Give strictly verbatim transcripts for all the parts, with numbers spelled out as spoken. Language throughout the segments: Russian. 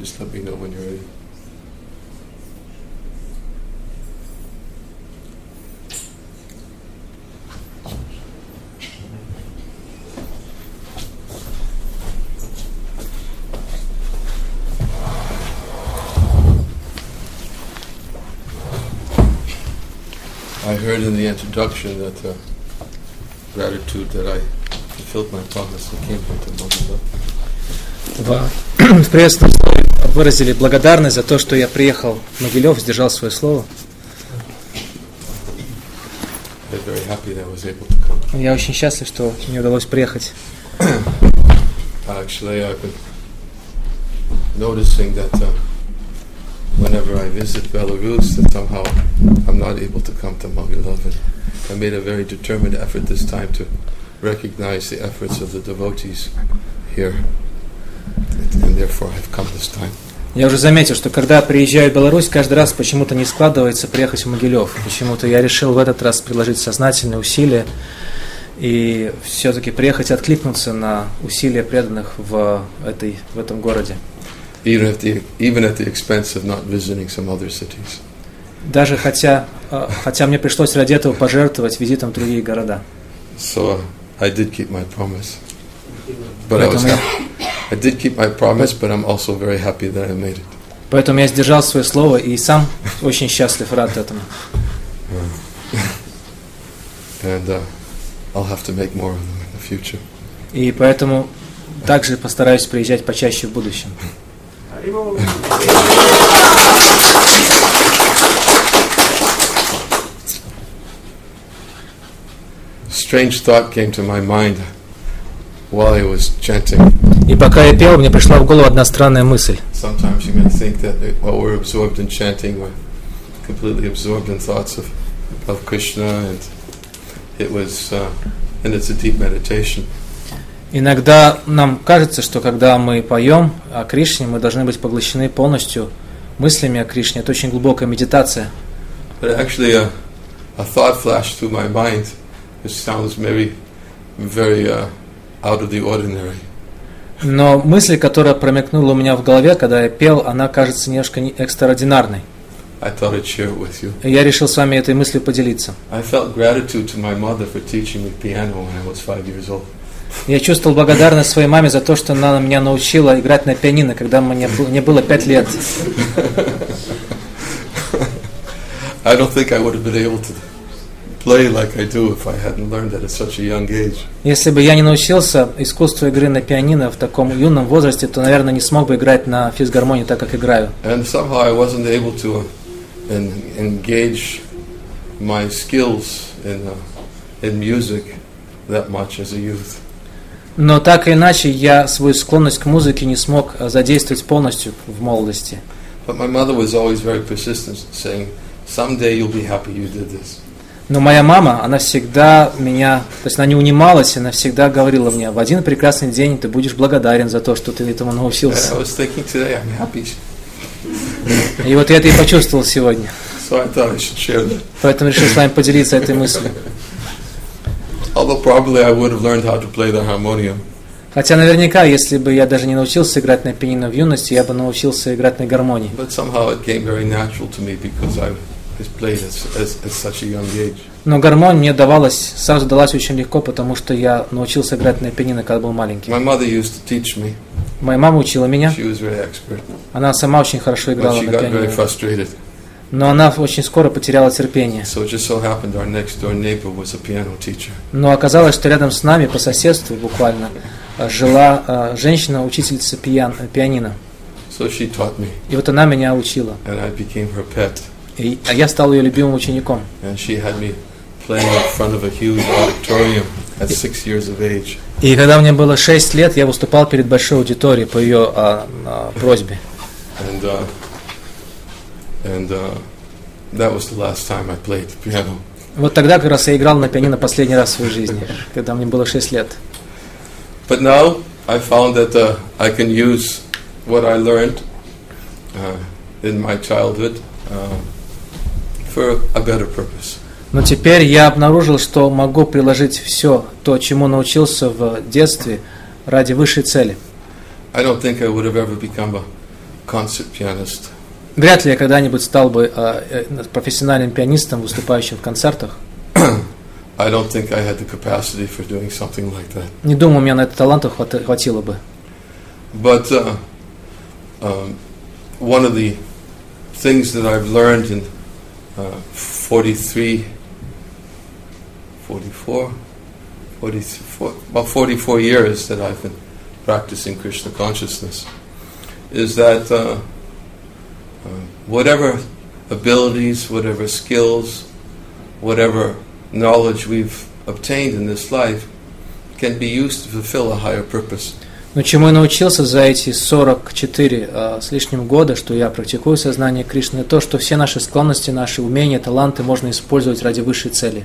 Just let me know when you're ready. I heard in the introduction that uh, gratitude that I fulfilled my promise and came here to Mogilев. В приветственном слове выразили благодарность за то, что я приехал в Могилев, сдержал свое слово. Я очень счастлив, что мне удалось приехать. Actually, I've been noticing that uh, whenever I visit Belarus, that somehow I'm not able to come to Mogilев. I made a very determined effort this time to recognize the efforts of the devotees here, and therefore I've come this time. Я уже заметил, что когда приезжаю в Беларусь, каждый раз почему-то не складывается приехать в Могилев. Почему-то я решил в этот раз приложить сознательные усилия и все-таки приехать и откликнуться на усилия преданных в, этой, в этом городе. Even at the even at the expense of not visiting some other cities. Даже хотя, хотя мне пришлось ради этого пожертвовать визитом в другие города. So uh, I did keep my promise. But I was I did keep my promise, but I'm also very happy that I made it. Поэтому я сдержал свое слово и сам очень счастлив, рад этому. And uh, I'll have to make more of them in the future. И поэтому также постараюсь приезжать почаще в будущем. Strange thought came to my mind while I was chanting. И пока я пел, мне пришла в голову одна странная мысль. Sometimes you may think that while we're absorbed in chanting, we're completely absorbed in thoughts of, of Krishna, and it was, uh, and it's a deep meditation. Иногда нам кажется, что когда мы поем о Кришне, мы должны быть поглощены полностью мыслями о Кришне. Это очень глубокая медитация. But actually, a, a thought flashed through my mind. It sounds maybe very uh, out of the ordinary. Но мысль, которая промелькнула у меня в голове, когда я пел, она кажется немножко экстраординарной. I thought I'd share it with you. И я решил с вами этой мыслью поделиться. I felt gratitude to my mother for teaching me piano when I was five years old. Я чувствовал благодарность своей маме за то, что она меня научила играть на пианино, когда мне было пять лет. I don't think I would have been able to play like I do if I hadn't learned it at such a young age. Если бы я не научился искусству игры на пианино в таком юном возрасте, то, наверное, не смог бы играть на физгармонии так, как играю. And somehow I wasn't able to uh, engage my skills in uh, in music that much as a youth. Но так или иначе, я свою склонность к музыке не смог задействовать полностью в молодости. But my mother was always very persistent, saying, "Someday you'll be happy you did this." Но моя мама, она всегда меня, то есть она не унималась, она всегда говорила мне: в один прекрасный день ты будешь благодарен за то, что ты этому научился. I was thinking today, I'm happy. И вот я это и почувствовал сегодня. So I thought I should share that. Поэтому решил с вами поделиться этой мыслью. Although probably I would have learned how to play the harmonium. Хотя наверняка, если бы я даже не научился играть на пианино в юности, я бы научился играть на гармонии. But somehow it came very natural to me because I played at, at, at such a young age. Но гармония мне давалась, сразу далась очень легко, потому что я научился играть на пианино, когда был маленький. My mother used to teach me. Моя мама учила меня. She was very expert. Она сама очень хорошо играла But she на got пианино. very frustrated. Но она очень скоро потеряла терпение. So it just so happened our next door neighbor was a piano teacher. Но оказалось, что рядом с нами, по соседству буквально, жила uh, женщина-учительница пиан, пианино. So she taught me. И вот она меня учила. And I became her pet. И я стал ее любимым учеником. And she had me playing in front of a huge auditorium at six years of age. И когда мне было шесть лет, я выступал перед большой аудиторией по ее uh, uh, просьбе. And uh, and uh, that was the last time I played the piano. Вот тогда как раз я играл на пианино последний раз в своей жизни, когда мне было шесть лет. But now I found that uh, I can use what I learned uh, in my childhood uh, for a better purpose. Но теперь я обнаружил, что могу приложить все то, чему научился в детстве, ради высшей цели. I don't think I would have ever become a, concert pianist. Вряд ли я когда-нибудь стал бы э, э, профессиональным пианистом, выступающим в концертах. I don't think I had the capacity for doing something like that. Не думаю, у меня на это таланта хват- хватило бы. But uh, um, one of the things that I've learned in uh, forty-three, forty-four, forty-four, about forty-four years that I've been practicing Krishna consciousness is that uh, uh, whatever abilities, whatever skills, whatever knowledge we've obtained in this life can be used to fulfill a higher purpose. Но чему я научился за эти сорок четыре э, с лишним года, что я практикую сознание Кришны, то, что все наши склонности, наши умения, таланты можно использовать ради высшей цели.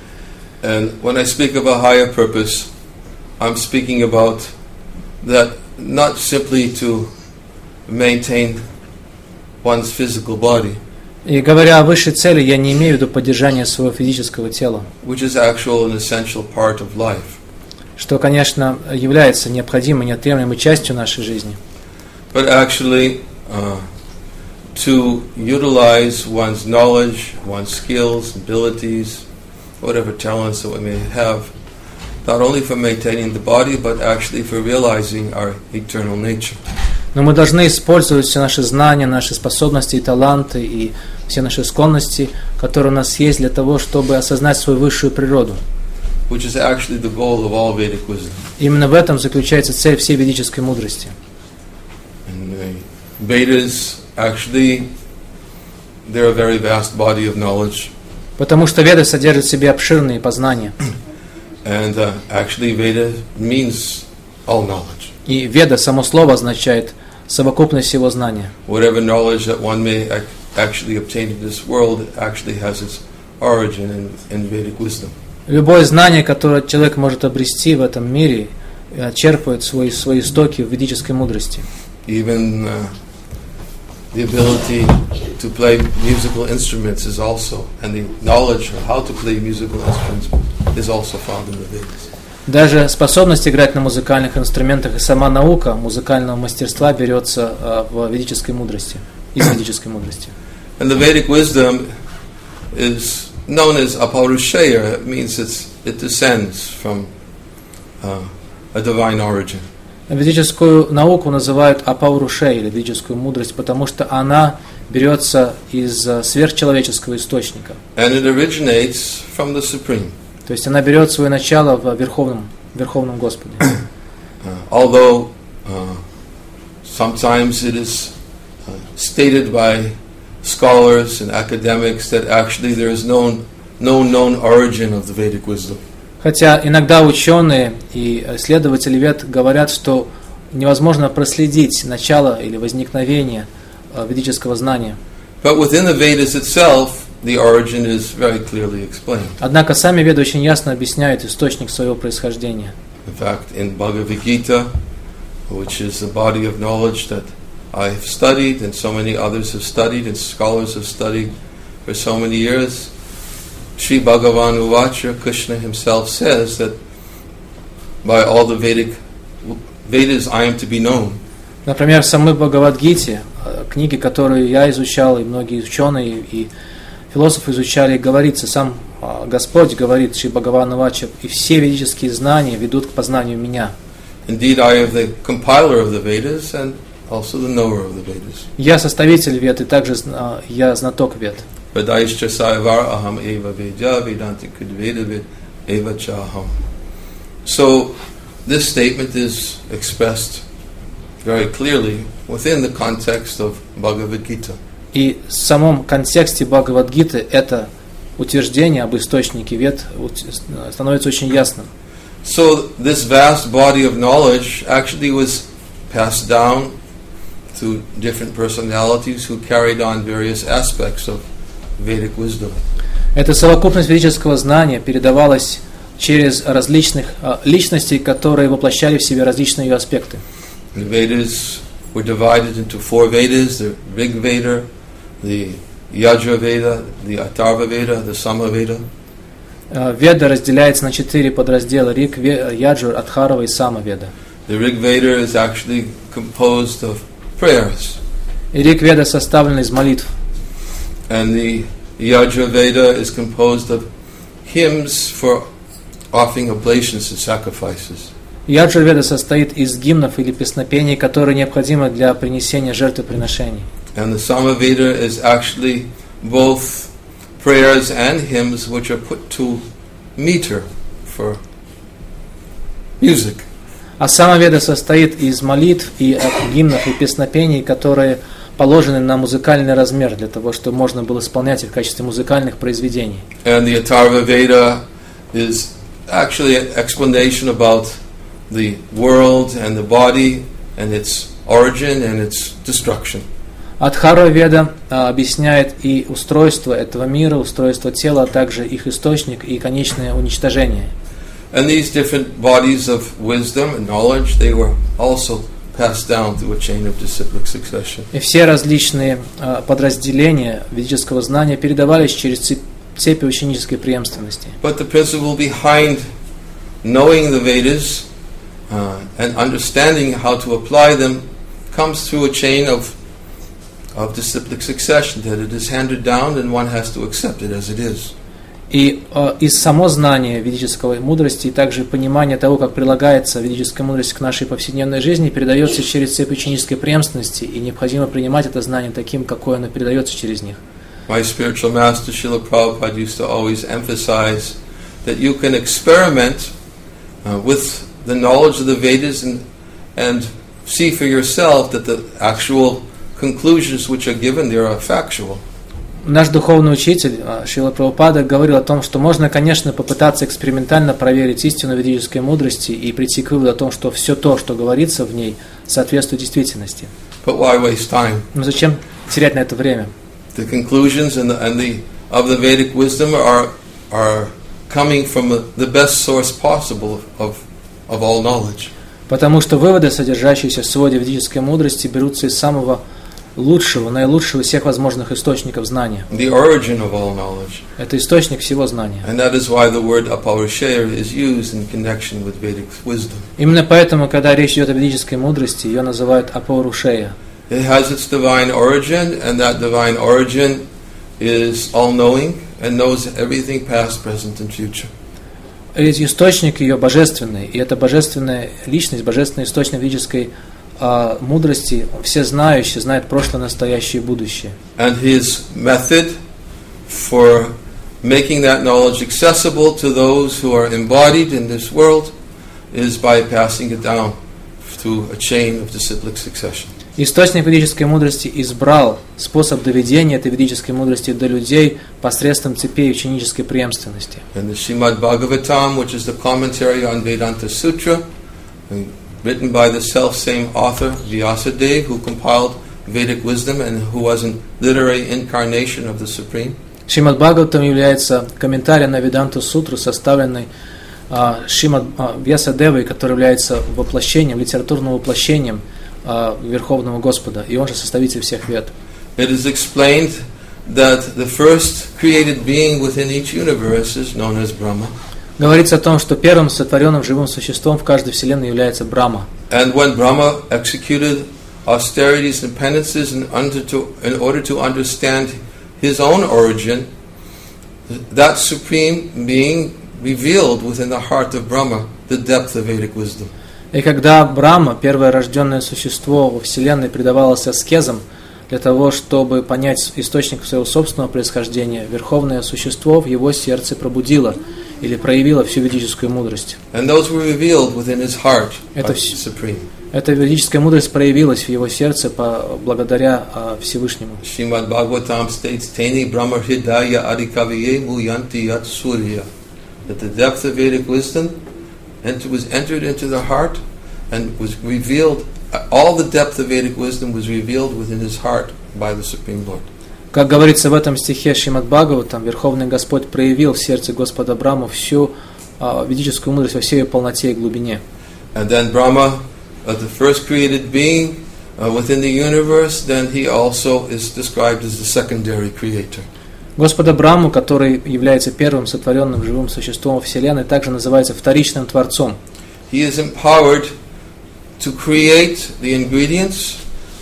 And when I speak of a higher purpose, I'm speaking about that not simply to maintain one's physical body, И говоря о высшей цели, я не имею в виду поддержания своего физического тела, which is actual and essential part of life, что, конечно, является необходимой, неотъемлемой частью нашей жизни. but actually uh, to utilize one's knowledge, one's skills, abilities, whatever talents that we may have, not only for maintaining the body, but actually for realizing our eternal nature. Но мы должны использовать все наши знания, наши способности и таланты, и все наши склонности, которые у нас есть, для того, чтобы осознать свою высшую природу. Which is actually the goal of all Vedic wisdom. Именно в этом заключается цель всей ведической мудрости. And the Vedas, actually, they're a very vast body of knowledge. Потому что Веды содержат в себе обширные познания. And uh, actually, Veda means all knowledge. И Веда, само слово, означает совокупность всего знания. Whatever knowledge that one may ac- actually obtain in this world actually has its origin in, in Vedic wisdom. Любое знание, которое человек может обрести в этом мире, черпает свои, свои истоки в ведической мудрости. Even uh, the ability to play musical instruments is also, and the knowledge of how to play musical instruments is also found in the Vedas. Даже способность играть на музыкальных инструментах и сама наука музыкального мастерства берется uh, в ведической мудрости, из ведической мудрости. And the Vedic wisdom is known as Aparushaya. It means it's, it descends from uh, a divine origin. Ведическую науку называют апаурушей, или ведическую мудрость, потому что она берется из сверхчеловеческого источника. And it originates from the Supreme. То есть она берет свое начало в Верховном, Верховном Господе. Uh, although uh, sometimes it is uh, stated by scholars and academics that actually there is no, no known origin of the Vedic wisdom. Хотя иногда ученые и исследователи Вед говорят, что невозможно проследить начало или возникновение ведического знания. But within the Vedas itself, the origin is very clearly explained. Однако сами Веды очень ясно объясняют источник своего происхождения. In fact, in Bhagavad Gita, which is a body of knowledge that I have studied and so many others have studied and scholars have studied for so many years, Sri Bhagavan Uvacha, Krishna himself says that by all the Vedic Vedas I am to be known. Например, в самой Бхагавад-гите, книги, которые я изучал, и многие ученые и философы изучали, говорится, сам Господь говорит, Шри Бхагаван Увача, и все ведические знания ведут к познанию меня. Indeed, I am the compiler of the Vedas and also the knower of the Vedas. Я составитель Вед, и также я знаток Вед. Vedaischa saivar aham eva vedya vedanti kudvedavid eva chaham. So, this statement is expressed very clearly within the context of Bhagavad Gita. И в самом контексте Бхагавад-гиты это утверждение об источнике Вед становится очень ясным. So, this vast body of knowledge actually was passed down to different personalities who carried on various aspects of Vedic wisdom. Эта совокупность ведического знания передавалась через различных uh, личностей, которые воплощали в себе различные ее аспекты. The Vedas were divided into four Vedas: the Rig Veda, the Yajur Veda, the Atharva Veda, the Sama Veda. Uh, Веда разделяется на четыре подраздела: Риг, Яджур, Адхарва и Сама Веда. The Rig Veda is actually composed of prayers. И Риг-Веда составлена из молитв. And the Yajurveda is composed of hymns for offering oblations and sacrifices. Яджур-Веда состоит из гимнов или песнопений, которые необходимы для принесения жертвоприношений. And the Samaveda is actually both prayers and hymns which are put to meter for music. А Самаведа состоит из молитв и гимнов и песнопений, которые положены на музыкальный размер, для того, чтобы можно было исполнять их в качестве музыкальных произведений. And the Atharva Veda is actually an explanation about the world and the body and its origin and its destruction. Адхарва-Веда а, объясняет и устройство этого мира, устройство тела, а также их источник и конечное уничтожение. And these different bodies of wisdom and knowledge, they were also passed down through a chain of disciplic succession. И все различные а, подразделения ведического знания передавались через цепь, цепи ученической преемственности. But the principle behind knowing the Vedas uh, and understanding how to apply them comes through a chain of of disciplic succession, that it is handed down and one has to accept it as it is. И э, и само знание ведической мудрости, и также понимание того, как прилагается ведическая мудрость к нашей повседневной жизни, передается через цепь ученической преемственности, и необходимо принимать это знание таким, какое оно передается через них. My spiritual master Srila Prabhupada used to always emphasize that you can experiment uh, with the knowledge of the Vedas and, and see for yourself that the actual conclusions which are given there are factual. Наш духовный учитель Шрила Прабхупада говорил о том, что можно, конечно, попытаться экспериментально проверить истину ведической мудрости и прийти к выводу о том, что все то, что говорится в ней, соответствует действительности. But why waste time? Но зачем терять на это время? The conclusions and the, and the of the Vedic wisdom are are coming from the best source possible of of all knowledge. Потому что выводы, содержащиеся в своде ведической мудрости, берутся из самого лучшего, наилучшего из всех возможных источников знания. The origin of all knowledge. Это источник всего знания. And that is why the word Aparushaya is used in connection with Vedic wisdom. Именно поэтому, когда речь идет о ведической мудрости, ее называют Апаурушея. It has its divine origin, and that divine origin is all-knowing and knows everything past, present, and future. Ведь источник ее божественный, и это божественная личность, божественный источник ведической Uh, мудрости, всезнающий, знает прошлое, настоящее и будущее. And his method for making that knowledge accessible to those who are embodied in this world is by passing it down through a chain of disciplic succession. Источник ведической мудрости избрал способ доведения этой ведической мудрости до людей посредством цепей ученической преемственности. And the Srimad Bhagavatam, which is the commentary on Vedanta Sutra, written by the self-same author, Vyasadeva, who compiled Vedic wisdom and who was a literary incarnation of the Supreme. Шримад Бхагаватам является комментарием на Веданту Сутру, составленный uh, Шримад uh, Вьясадевой, который является воплощением, литературным воплощением uh, Верховного Господа, и он же составитель всех вед. It is explained that the first created being within each universe is known as Brahma. Говорится о том, что первым сотворенным живым существом в каждой вселенной является Брахма. And when Brahma executed austerities and penances in, under to, in order to understand his own origin, that supreme being revealed within the heart of Brahma the depth of Vedic wisdom. И когда Брахма, первое рожденное существо во вселенной, предавалось аскезам для того, чтобы понять источник своего собственного происхождения, верховное существо в его сердце пробудило или проявило всю ведическую мудрость. And those were revealed within his heart by Это, the Supreme. Эта ведическая мудрость проявилась в его сердце по, благодаря а, Всевышнему. Srimad Bhagavatam states, Teni Brahma Hridaya Adikaviye Muyanti Yat Surya. That the depth of Vedic wisdom enter, was entered into the heart and was revealed, all the depth of Vedic wisdom was revealed within his heart by the Supreme Lord. Как говорится в этом стихе Шримад Бхагаватам, Верховный Господь проявил в сердце Господа Брахму всю а, ведическую мудрость во всей ее полноте и глубине. And then Brahma, uh, the first created being uh, within the universe, then he also is described as the secondary creator. Господа Брахму, который является первым сотворенным живым существом Вселенной, также называется вторичным Творцом. He is empowered to create the ingredients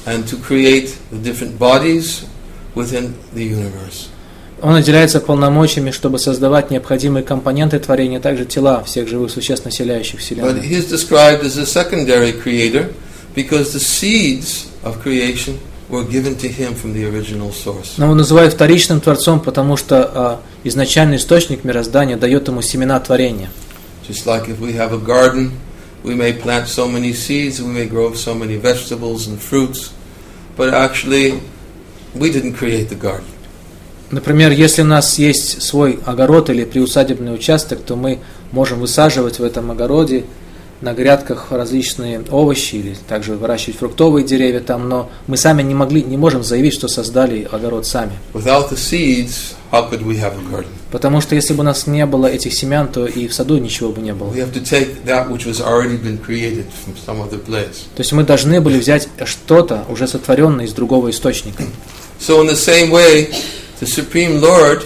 and to create the different bodies within the universe. Он наделяется полномочиями, чтобы создавать необходимые компоненты творения, также тела всех живых существ, населяющих But Вселенную. he is described as a secondary creator because the seeds of creation were given to him from the original source. Но он называют вторичным Творцом, потому что а, изначальный источник мироздания дает ему семена творения. Just like if we have a garden, we may plant so many seeds, we may grow so many vegetables and fruits, but actually we didn't create the garden. Например, если у нас есть свой огород или приусадебный участок, то мы можем высаживать в этом огороде на грядках различные овощи или также выращивать фруктовые деревья там, но мы сами не могли, не можем заявить, что создали огород сами. Without the seeds, how could we have a garden? Потому что если бы у нас не было этих семян, то и в саду ничего бы не было. We have to take that which was already been created from some other place. То есть мы должны были взять что-то, уже сотворенное из другого источника. So in the same way, the Supreme Lord,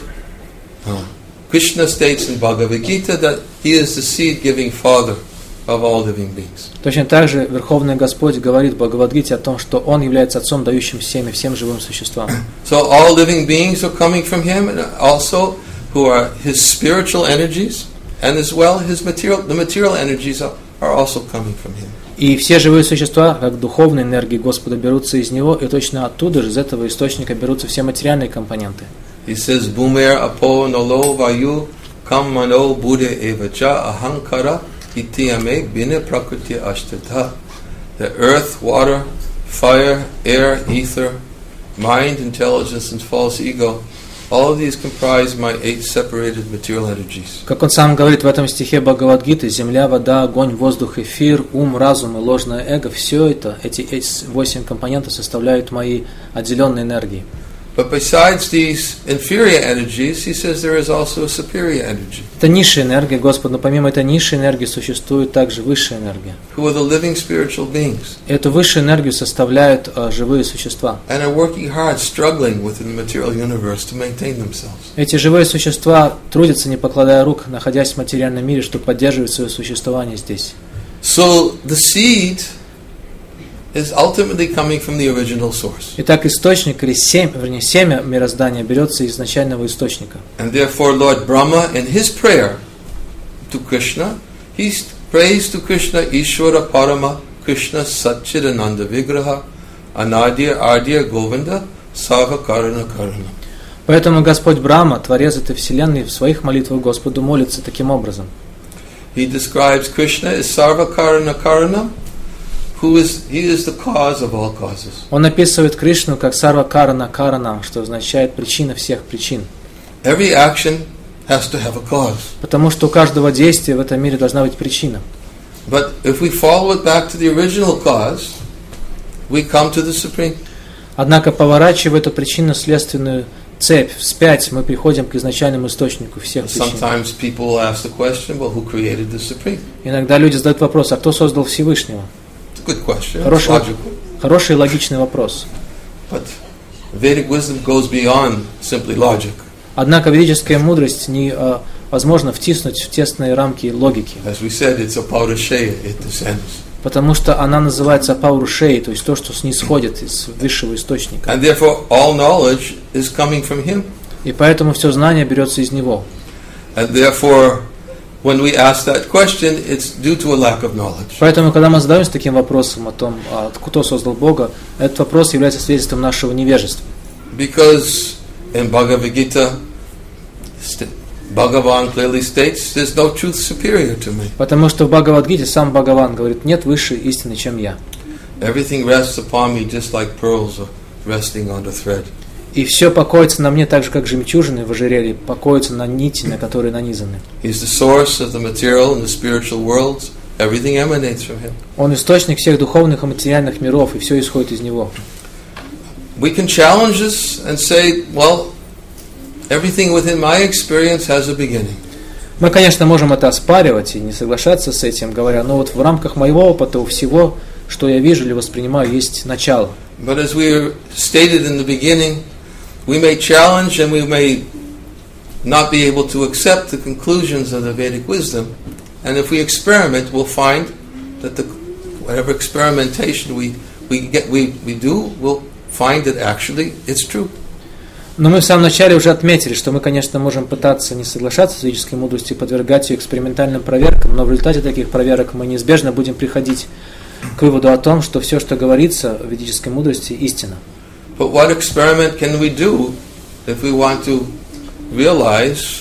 Krishna states in Bhagavad Gita that he is the seed-giving father of all living beings. Точно так же Верховный Господь говорит в Бхагавад-гите о том, что Он является Отцом, дающим семя всем живым существам. So all living beings are coming from him, and also who are his spiritual energies, and as well his material, the material energies are, are also coming from him. И все живые существа, как духовные энергии Господа, берутся из Него, и точно оттуда же, из этого источника, берутся все материальные компоненты. He says, Bhumer apo nolo vayu kam mano bude evacha ahankara itiyame bine prakriti ashtata. The earth, water, fire, air, ether, mind, intelligence, and false ego, all of these comprise my eight separated material energies. Как он сам говорит в этом стихе Бхагавад-гиты, земля, вода, огонь, воздух, эфир, ум, разум и ложное эго, все это, эти восемь компонентов составляют мои отделенные энергии. But besides these inferior energies, he says there is also a superior energy. Это низшая энергия, Господь, но помимо этой низшей энергии существует также высшая энергия. Who are the living spiritual beings. Эту высшую энергию составляют а, живые существа. And are working hard, struggling within the material universe to maintain themselves. Эти живые существа трудятся, не покладая рук, находясь в материальном мире, чтобы поддерживать свое существование здесь. So the seed is ultimately coming from the original source. Итак, источник, или семя, вернее, семя мироздания берется из изначального источника. And therefore Lord Brahma, in his prayer to Krishna, he prays to Krishna, Ishvara Parama, Krishna Satchidananda Vigraha, Anadir Adir Govinda, Sarva Karana Karana. Поэтому Господь Брахма, Творец этой вселенной, в своих молитвах Господу молится таким образом. He describes Krishna as Sarva Karana Karana, who is, he is the cause of all causes. Он описывает Кришну как Сарва Карана Карана, что означает причина всех причин. Every action has to have a cause. Потому что у каждого действия в этом мире должна быть причина. But if we follow it back to the original cause, we come to the Supreme. Однако, поворачивая эту причинно-следственную цепь вспять, мы приходим к изначальному источнику всех причин. Sometimes people will ask the question, well, who created the Supreme? Иногда люди задают вопрос, а кто создал Всевышнего? It's a good question. It's Хороший, logical. хороший и логичный вопрос. But Vedic wisdom goes beyond simply logic. Однако ведическая мудрость не а, возможно втиснуть в тесные рамки логики. As we said, it's a paurusheya, it descends. Потому что она называется паурушей, то есть то, что снисходит из высшего источника. And therefore, all knowledge is coming from him. И поэтому все знание берется из него. And therefore, when we ask that question, it's due to a lack of knowledge. Поэтому, когда мы задаемся таким вопросом о том, кто создал Бога, этот вопрос является свидетельством нашего невежества. Because in Bhagavad Gita, Bhagavan clearly states, there's no truth superior to me. Потому что в Бхагавад-гите сам Бхагаван говорит, нет высшей истины, чем я. Everything rests upon me just like pearls are resting on a thread. И все покоится на мне так же, как жемчужины в ожерелье покоятся на нити, на которые нанизаны. He's the source of the material and the spiritual worlds. Everything emanates from him. Он источник всех духовных и материальных миров, и все исходит из него. We can challenge this and say, well, everything within my experience has a beginning. Мы, конечно, можем это оспаривать и не соглашаться с этим, говоря, но вот в рамках моего опыта у всего, что я вижу или воспринимаю, есть начало. But as we stated in the beginning, we may challenge and we may not be able to accept the conclusions of the Vedic wisdom. And if we experiment, we'll find that the, whatever experimentation we, we get we, we do, we'll find that actually it's true. Но мы в самом начале уже отметили, что мы, конечно, можем пытаться не соглашаться с ведической мудростью, подвергать ее экспериментальным проверкам, но в результате таких проверок мы неизбежно будем приходить к выводу о том, что все, что говорится в ведической мудрости, истина. But what experiment can we do if we want to realize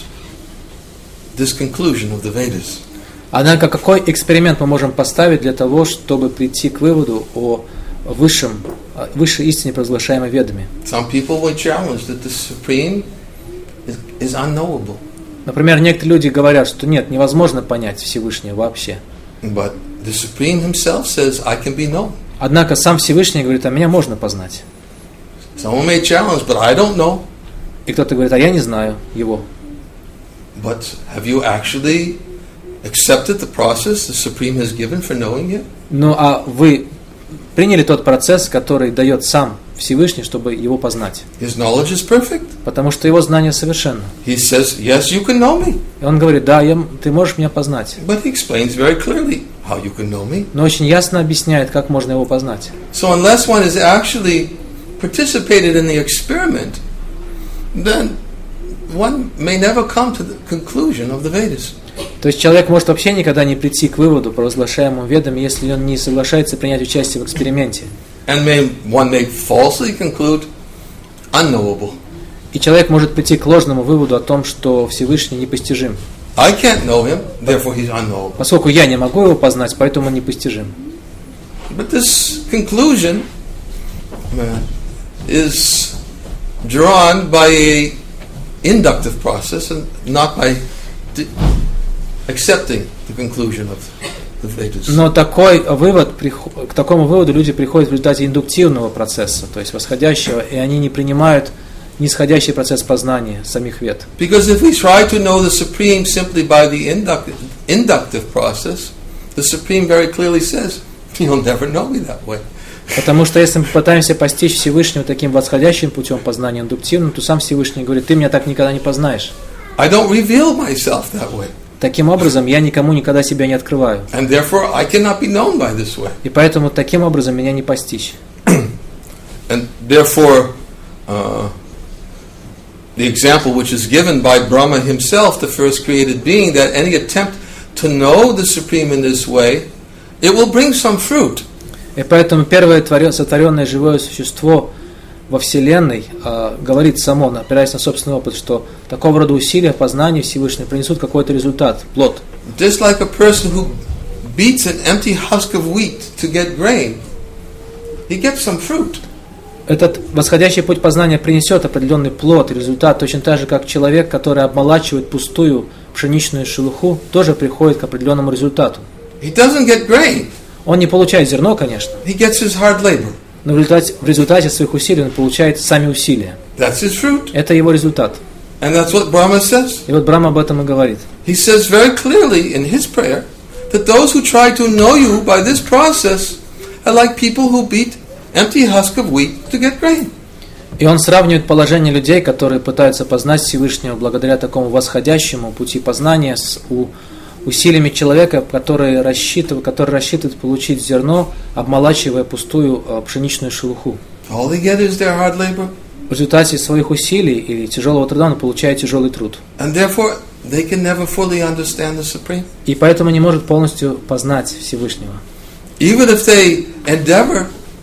this conclusion of the Vedas? Однако какой эксперимент мы можем поставить для того, чтобы прийти к выводу о высшем, высшей истине, провозглашаемой Ведами? Some people would challenge that the Supreme is, is unknowable. Например, некоторые люди говорят, что нет, невозможно понять Всевышнего вообще. But the Supreme himself says, I can be known. Однако сам Всевышний говорит, а меня можно познать. Someone may challenge, but I don't know. И кто-то говорит, а я не знаю его. But have you actually accepted the process the Supreme has given for knowing you? Ну а вы приняли тот процесс, который дает сам Всевышний, чтобы его познать? His knowledge is perfect. Потому что его знание совершенно. He says, yes, you can know me. И он говорит, да, я, ты можешь меня познать. But he explains very clearly how you can know me. Но очень ясно объясняет, как можно его познать. So unless one has actually participated in the experiment, then one may never come to the conclusion of the Vedas. То есть человек может вообще никогда не прийти к выводу, провозглашаемому Ведами, если он не соглашается принять участие в эксперименте. And may, one may falsely conclude unknowable. И человек может прийти к ложному выводу о том, что Всевышний непостижим. I can't know him, therefore he's unknowable. Поскольку я не могу его познать, поэтому он непостижим. But this conclusion uh, is drawn by a inductive process and not by de- accepting the conclusion of the Vedas. Но такой вывод, к такому выводу люди приходят в результате индуктивного процесса, то есть восходящего, и они не принимают нисходящий процесс познания самих Вед. Because if we try to know the Supreme simply by the inductive, inductive process, the Supreme very clearly says, you'll never know me that way. Потому что если мы попытаемся постичь Всевышнего таким восходящим путем познания индуктивным, то сам Всевышний говорит, ты меня так никогда не познаешь. I don't reveal myself that way. Таким образом, я никому никогда себя не открываю. And therefore, I cannot be known by this way. И поэтому таким образом меня не постичь. And therefore, uh, the example which is given by Brahma himself, the first created being, that any attempt to know the Supreme in this way, it will bring some fruit. И поэтому первое сотворенное живое существо во Вселенной э, говорит само, опираясь на собственный опыт, что такого рода усилия познания Всевышнего принесут какой-то результат, плод. Just like a person who beats an empty husk of wheat to get grain, he gets some fruit. Этот восходящий путь познания принесет определенный плод, результат, точно так же, как человек, который обмолачивает пустую пшеничную шелуху, тоже приходит к определенному результату. He doesn't get grain. Он не получает зерно, конечно, He gets his hard labor. но в результате, в результате своих усилий он получает сами усилия. That's his fruit. Это его результат. And that's what Brahma says. И вот Брахма об этом и говорит. He says very clearly in his prayer that those who try to know you by this process are like people who beat empty husk of wheat to get grain. И он сравнивает положение людей, которые пытаются познать Всевышнего благодаря такому восходящему пути познания с у, усилиями человека, который рассчитывает, который рассчитывает получить зерно, обмолачивая пустую э, пшеничную шелуху. All they get is their hard labor. В результате своих усилий или тяжелого труда он получает тяжелый труд. And therefore, they can never fully understand the Supreme. И поэтому не может полностью познать Всевышнего. Even if they endeavor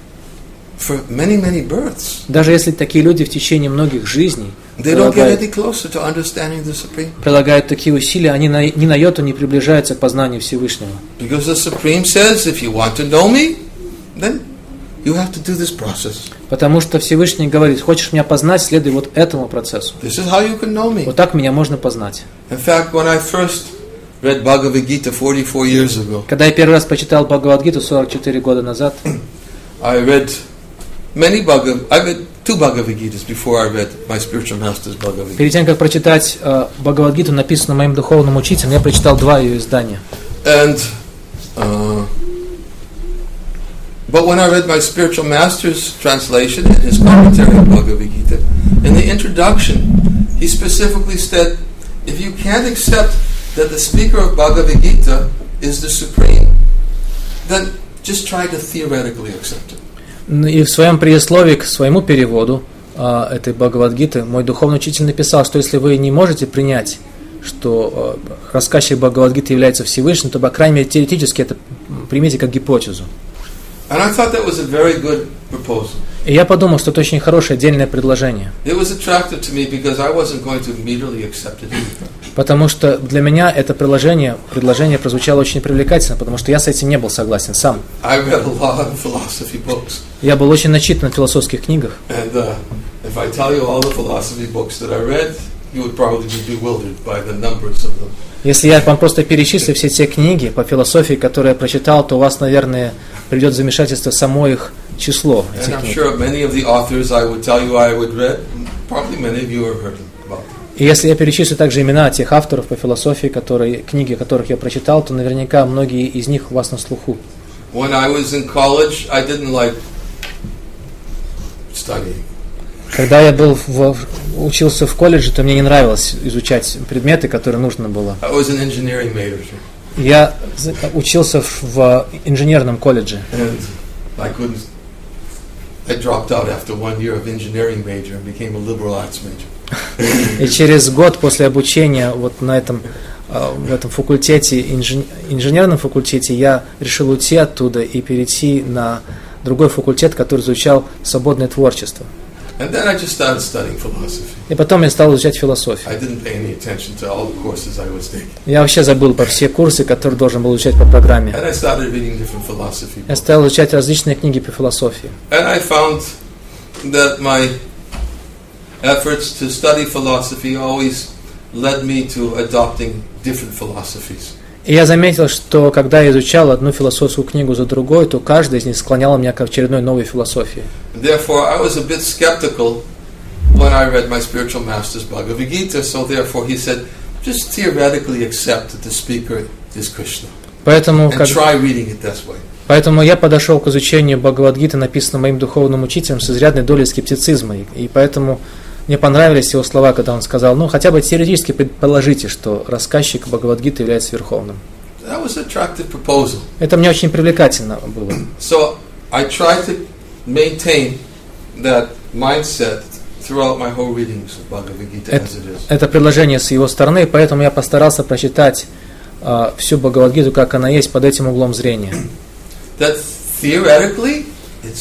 for many, many births, Даже если такие люди в течение многих жизней they don't get прилагают, any closer to understanding the Supreme. прилагают такие усилия, они на, ни на йоту не приближаются к познанию Всевышнего. Because the Supreme says, if you want to know me, then you have to do this process. Потому что Всевышний говорит, хочешь меня познать, следуй вот этому процессу. This is how you can know me. Вот так меня можно познать. In fact, when I first read Bhagavad Gita forty-four years ago, Когда я первый раз прочитал Бхагавад-гиту сорок четыре года назад, I read many Bhagavad, I read two Bhagavad Gitas before I read my spiritual master's Bhagavad Gita. перед тем, как прочитать э, Бхагавад-гиту, написанную моим духовным учителем, я прочитал два ее издания. And, uh, but when I read my spiritual master's translation in his commentary on Bhagavad Gita, in the introduction, he specifically said, if you can't accept that the speaker of Bhagavad Gita is the Supreme, then just try to theoretically accept it. И в своем предисловии к своему переводу а, этой Бхагавад-гиты мой духовный учитель написал, что если вы не можете принять, что а, рассказчик Бхагавад-гиты является Всевышним, то, по крайней мере, теоретически это примите как гипотезу. And I thought that was a very good proposal. И я подумал, что это очень хорошее отдельное предложение. It was attractive to me because I wasn't going to immediately accept it either. Потому что для меня это предложение, предложение прозвучало очень привлекательно, потому что я с этим не был согласен сам. I read a lot of philosophy books. Я был очень начитан в философских книгах. And uh, if I tell you all the philosophy books that I read, you would probably be bewildered by the numbers of them. Если я вам просто перечислю все те книги по философии, которые я прочитал, то у вас, наверное, придет в замешательство само их число. And I'm sure many of the authors I would tell you I would read, probably many of you have heard about. И если я перечислю также имена тех авторов по философии, которые, книги которых я прочитал, то наверняка многие из них у вас на слуху. When I was in college, I didn't like studying. Когда я был в, учился в колледже, то мне не нравилось изучать предметы, которые нужно было. I was an engineering major. Я учился в, в инженерном колледже. And I couldn't. I dropped out after one year of engineering major and became a liberal arts major. И через год после обучения вот на этом, в этом факультете, инжен, инженерном факультете, я решил уйти оттуда и перейти на другой факультет, который изучал свободное творчество. And then I just started studying philosophy. И потом я стал изучать философию. I didn't pay any attention to all the courses I was taking. Я вообще забыл про все курсы, которые должен был изучать по программе. And I started reading different philosophy books. Я стал изучать различные книги по философии. And I found that my efforts to study philosophy always led me to adopting different philosophies. И я заметил, что когда я изучал одну философскую книгу за другой, то каждая из них склоняла меня к очередной новой философии. Therefore, I was a bit skeptical when I read my spiritual master's Bhagavad Gita. So therefore, he said, just theoretically accept that the speaker is Krishna, Поэтому, and как, try reading it this way. поэтому я подошел к изучению Бхагавад-гиты, написанной моим духовным учителем, с изрядной долей скептицизма. И, и поэтому мне понравились его слова, когда он сказал, ну, хотя бы теоретически предположите, что рассказчик Бхагавад-гиты является верховным. That was an attractive proposal. Это мне очень привлекательно было. So I tried to maintain that mindset throughout my whole readings of Bhagavad Gita Это, as it is. это предложение с его стороны, поэтому я постарался прочитать uh, всю Бхагавад-гиту, как она есть, под этим углом зрения. That theoretically it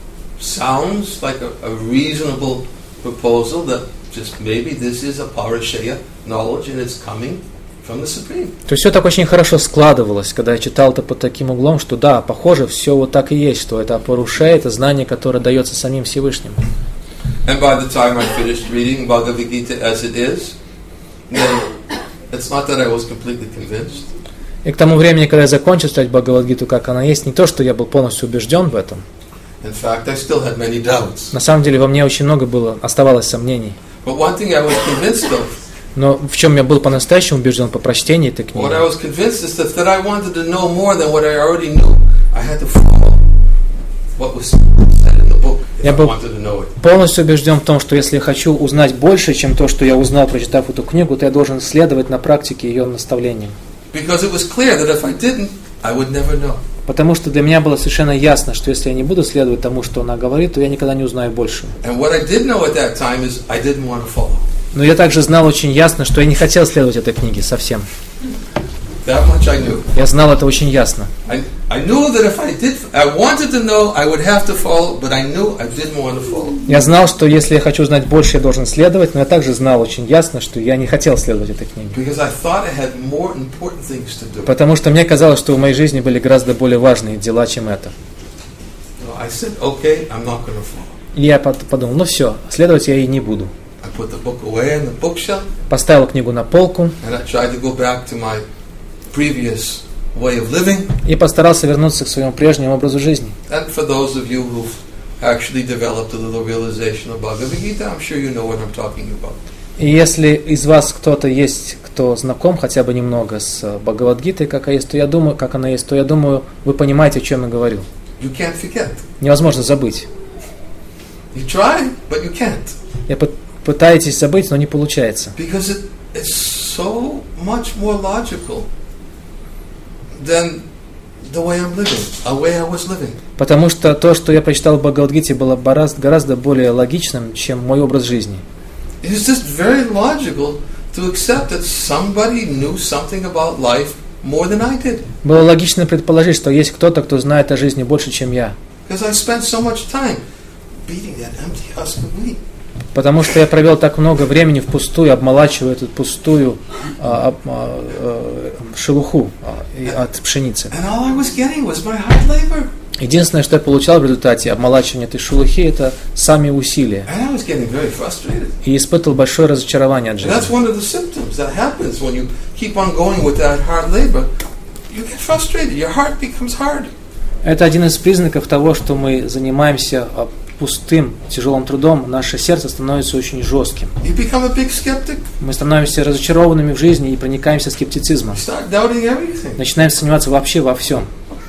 sounds like a, a reasonable proposal that just maybe this is a parashaya knowledge and it's coming from the Supreme. То есть все так очень хорошо складывалось, когда я читал это под таким углом, что да, похоже, все вот так и есть, что это парушея, это знание, которое дается самим Всевышним. And by the time I finished reading Bhagavad Gita as it is, then it's not that I was completely convinced. И к тому времени, когда я закончил читать Бхагавад-гиту, как она есть, не то, что я был полностью убежден в этом. In fact, I still had many doubts. На самом деле во мне очень много было, оставалось сомнений. But one thing I was convinced of, Но в чем я был по-настоящему убежден по прочтении этой книги, what I was convinced is that, that I wanted to know more than what I already knew. I had to follow what was said in the book if I wanted to know it. полностью убежден в том, что если я хочу узнать больше, чем то, что я узнал, прочитав эту книгу, то я должен следовать на практике ее наставлениям. Because it was clear that if I didn't, I would never know. Потому что для меня было совершенно ясно, что если я не буду следовать тому, что она говорит, то я никогда не узнаю больше. And what I did know at that time is I didn't want to follow. Но я также знал очень ясно, что я не хотел следовать этой книге совсем. That much I knew. Я знал это очень ясно. I, I knew that if I did, I wanted to know, I would have to follow, but I knew I didn't want to follow. Я знал, что если я хочу знать больше, я должен следовать, но я также знал очень ясно, что я не хотел следовать этой книге. Because I thought I had more important things to do. Потому что мне казалось, что в моей жизни были гораздо более важные дела, чем это. So I said, okay, I'm not going to follow. И я подумал, ну все, следовать я и не буду. I put the book away on the bookshelf. Поставил книгу на полку. And I tried to go back to my previous way of living. И постарался вернуться к своему прежнему образу жизни. And for those of you who've actually developed a little realization of Bhagavad Gita, I'm sure you know what I'm talking about. И если из вас кто-то есть, кто знаком хотя бы немного с Бхагавад-гитой, как она есть, то я думаю, как она есть, то я думаю, вы понимаете, о чем я говорю. You can't forget. Невозможно забыть. You try, but you can't. Я пытаетесь забыть, но не получается. Because it, it's so much more logical than the way I'm living, the way I was living. Потому что то, что я прочитал в Бхагавад-гите, было гораздо более логичным, чем мой образ жизни. It's just very logical to accept that somebody knew something about life more than I did. Было логично предположить, что есть кто-то, кто знает о жизни больше, чем я. Because I spent so much time beating that empty husk of wheat. Потому что я провел так много времени впустую, обмолачивая эту пустую а, а, а, шелуху а, от пшеницы. And all I was getting was my hard labor. Единственное, что я получал в результате обмолачивания этой шелухи, это сами усилия. And I was getting very frustrated. И испытывал большое разочарование от And жизни. that's one of the symptoms that happens when you keep on going with that hard labor. You get frustrated. Your heart becomes hard. Это один из признаков того, что мы занимаемся пустым, тяжелым трудом, наше сердце становится очень жестким. You become a big skeptic. Мы становимся разочарованными в жизни и проникаемся скептицизмом. You start doubting everything. Начинаем сомневаться вообще во всем.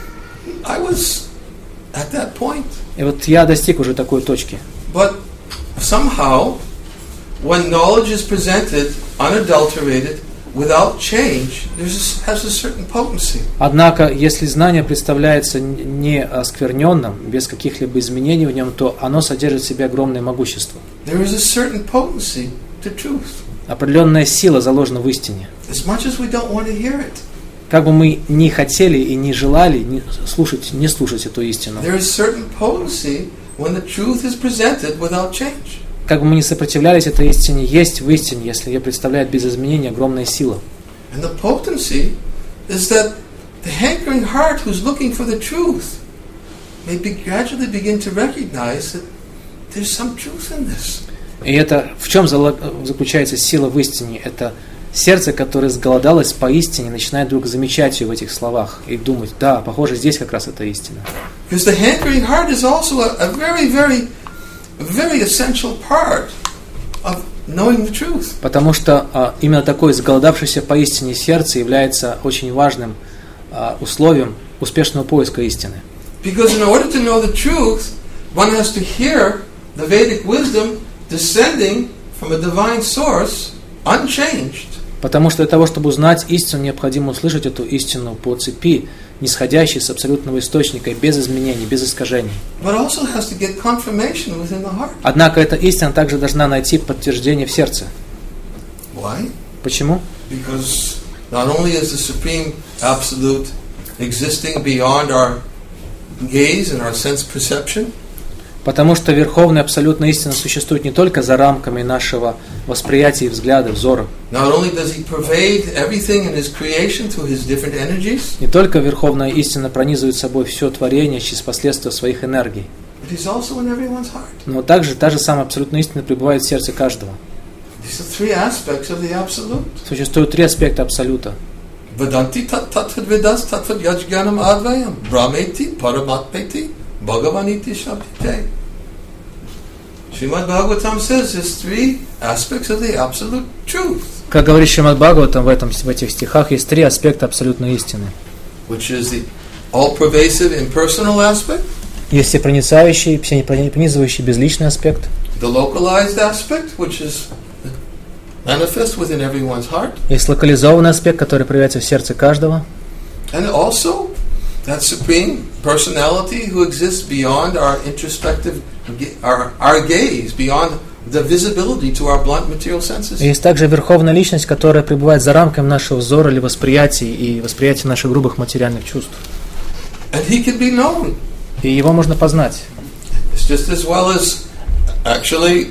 I was at that point. И вот я достиг уже такой точки. But somehow, when knowledge is presented unadulterated, without change, there has a certain potency. Однако, если знание представляется не оскверненным, без каких-либо изменений в нем, то оно содержит в себе огромное могущество. There is a certain potency to truth. Определенная сила заложена в истине. As much as we don't want to hear it. Как бы мы ни хотели и не желали не слушать, не слушать эту истину. There is certain potency when the truth is presented without change. Как бы мы ни сопротивлялись этой истине, есть в истине, если ее представляет без изменения огромная сила. And the potency is that the hankering heart who's looking for the truth may be gradually begin to recognize that there's some truth in this. И это в чем заключается сила в истине? Это сердце, которое сголодалось по истине, начинает вдруг замечать ее в этих словах и думать, да, похоже, здесь как раз это истина. Because the hankering heart is also a, a very, very a very essential part of knowing the truth. Потому что а, именно такое сголодавшееся по истине сердце является очень важным а, условием успешного поиска истины. Because in order to know the truth, one has to hear the Vedic wisdom descending from a divine source, unchanged. Потому что для того, чтобы узнать истину, необходимо услышать эту истину по цепи, нисходящей с абсолютного источника, без изменений, без искажений. Однако эта истина также должна найти подтверждение в сердце. Why? Почему? Because not only is the supreme absolute existing beyond our gaze and our sense perception, потому что Верховная Абсолютная Истина существует не только за рамками нашего восприятия и взгляда, взора. Не только Верховная Истина пронизывает собой все творение через последствия своих энергий, но также та же самая Абсолютная Истина пребывает в сердце каждого. Существует три аспекта Абсолюта. Vedanti tattvad vedas tattvad yajganam advayam brahmeti paramatmeti bhagavaniti shabdite. Srimad Bhagavatam says there's three aspects of the absolute truth. Как говорит Шримад Бхагаватам в этом в этих стихах, есть три аспекта абсолютной истины. Which is the all-pervasive impersonal aspect. Есть всепроницающий, всепронизывающий безличный аспект. The localized aspect, which is manifest within everyone's heart. Есть локализованный аспект, который проявляется в сердце каждого. And also that supreme personality who exists beyond our introspective, our, our gaze, beyond the visibility to our blunt material senses. Есть также верховная личность, которая пребывает за рамками нашего взора или восприятия и восприятия наших грубых материальных чувств. And he can be known. И его можно познать. It's just as well as actually.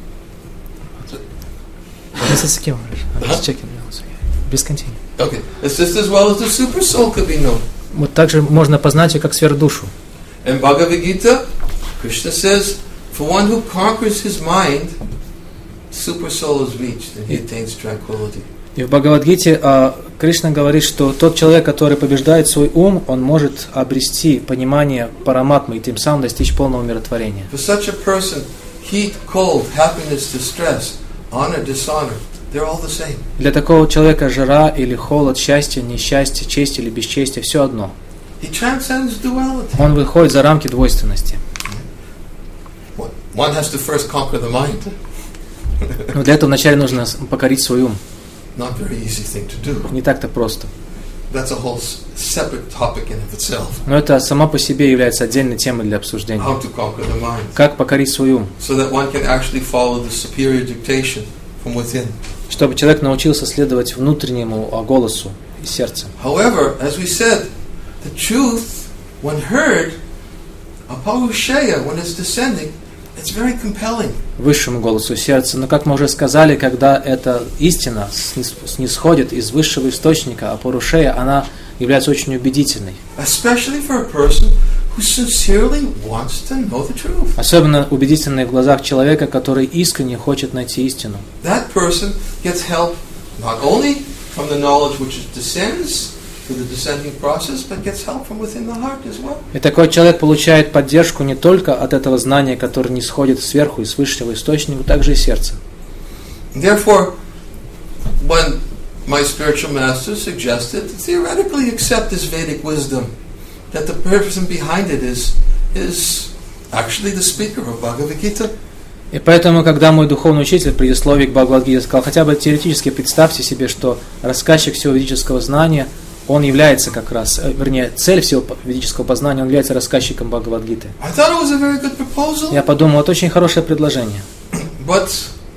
Без континуа. Okay, it's just as well as the super soul could be known. Вот также можно познать ее как сверхдушу. In Bhagavad Gita, Krishna says, for one who conquers his mind, super soul is reached and he attains tranquility. И в Бхагавад-гите а, Кришна говорит, что тот человек, который побеждает свой ум, он может обрести понимание параматмы и тем самым достичь полного умиротворения. For such a person, heat, cold, happiness, distress, honor, dishonor, they're all the same. Для такого человека жара или холод, счастье, несчастье, честь или бесчестие, все одно. He transcends duality. Он выходит за рамки двойственности. One has to first conquer the mind. Но для этого вначале нужно покорить свой ум. Not very easy thing to do. Не так-то просто. that's a whole separate topic in of itself. Но это само по себе является отдельной темой для обсуждения. How to conquer the mind. Как покорить свой ум? So that one can actually follow the superior dictation from within. Чтобы человек научился следовать внутреннему голосу из сердца. However, as we said, the truth, when heard, apaushaya, when it's descending, it's very compelling. Высшему голосу сердца. Но, как мы уже сказали, когда эта истина снисходит из высшего источника, а порушея, она является очень убедительной. Especially for a person who sincerely wants to know the truth. Особенно убедительной в глазах человека, который искренне хочет найти истину. That person gets help not only from the knowledge which descends through the descending process, but gets help from within the heart as well. И такой человек получает поддержку не только от этого знания, которое не сходит сверху, из высшего источника, но также и сердца. Therefore, when my spiritual master suggested to theoretically accept this Vedic wisdom, that the person behind it is is actually the speaker of Bhagavad Gita. И поэтому, когда мой духовный учитель в предисловии к Бхагавад-гите сказал, хотя бы теоретически представьте себе, что рассказчик всего ведического знания, он является как раз, вернее, цель всего ведического познания, он является рассказчиком Бхагавад-гиты. Я подумал, это очень хорошее предложение. But,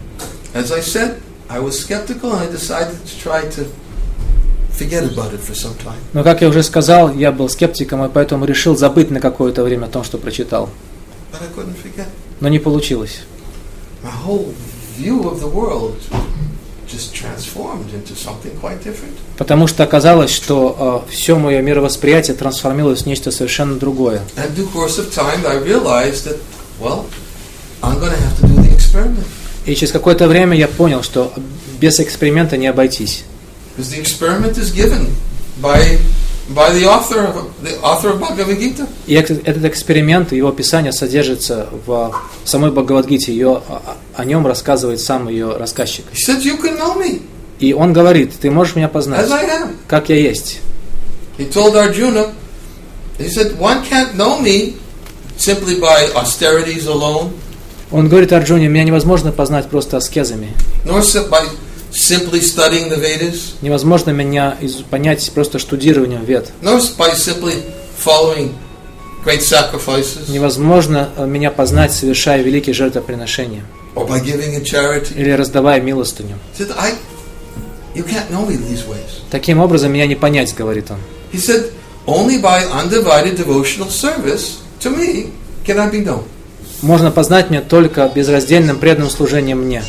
as I said, I was skeptical and I decided to try to forget about it for some time. Но, как я уже сказал, я был скептиком, и поэтому решил забыть на какое-то время о том, что прочитал. But I couldn't forget. Но не получилось. My whole view of the world just transformed into something quite different. Потому что оказалось, что э, все мое мировосприятие трансформировалось в нечто совершенно другое. And in due course of time, I realized that, well, I'm going to have to do the experiment. И через какое-то время я понял, что без эксперимента не обойтись. Because the experiment is given by by the author of the author of Bhagavad Gita. И этот эксперимент, его описание содержится в самой Бхагавад-гите, ее, о нем рассказывает сам ее рассказчик. He said, "You can know me." И он говорит, ты можешь меня познать, As I am. как я есть. He told Arjuna, he said, "One can't know me simply by austerities alone." Он говорит Арджуне, меня невозможно познать просто аскезами. Nor by simply studying the Vedas. Невозможно меня понять просто штудированием Вед. Nor by simply following great sacrifices. Невозможно меня познать, совершая великие жертвоприношения. Or by giving in charity. Или раздавая милостыню. He said, I, you can't know me these ways. Таким образом меня не понять, говорит он. He said, only by undivided devotional service to me can I be known. Можно познать меня только безраздельным преданным служением мне.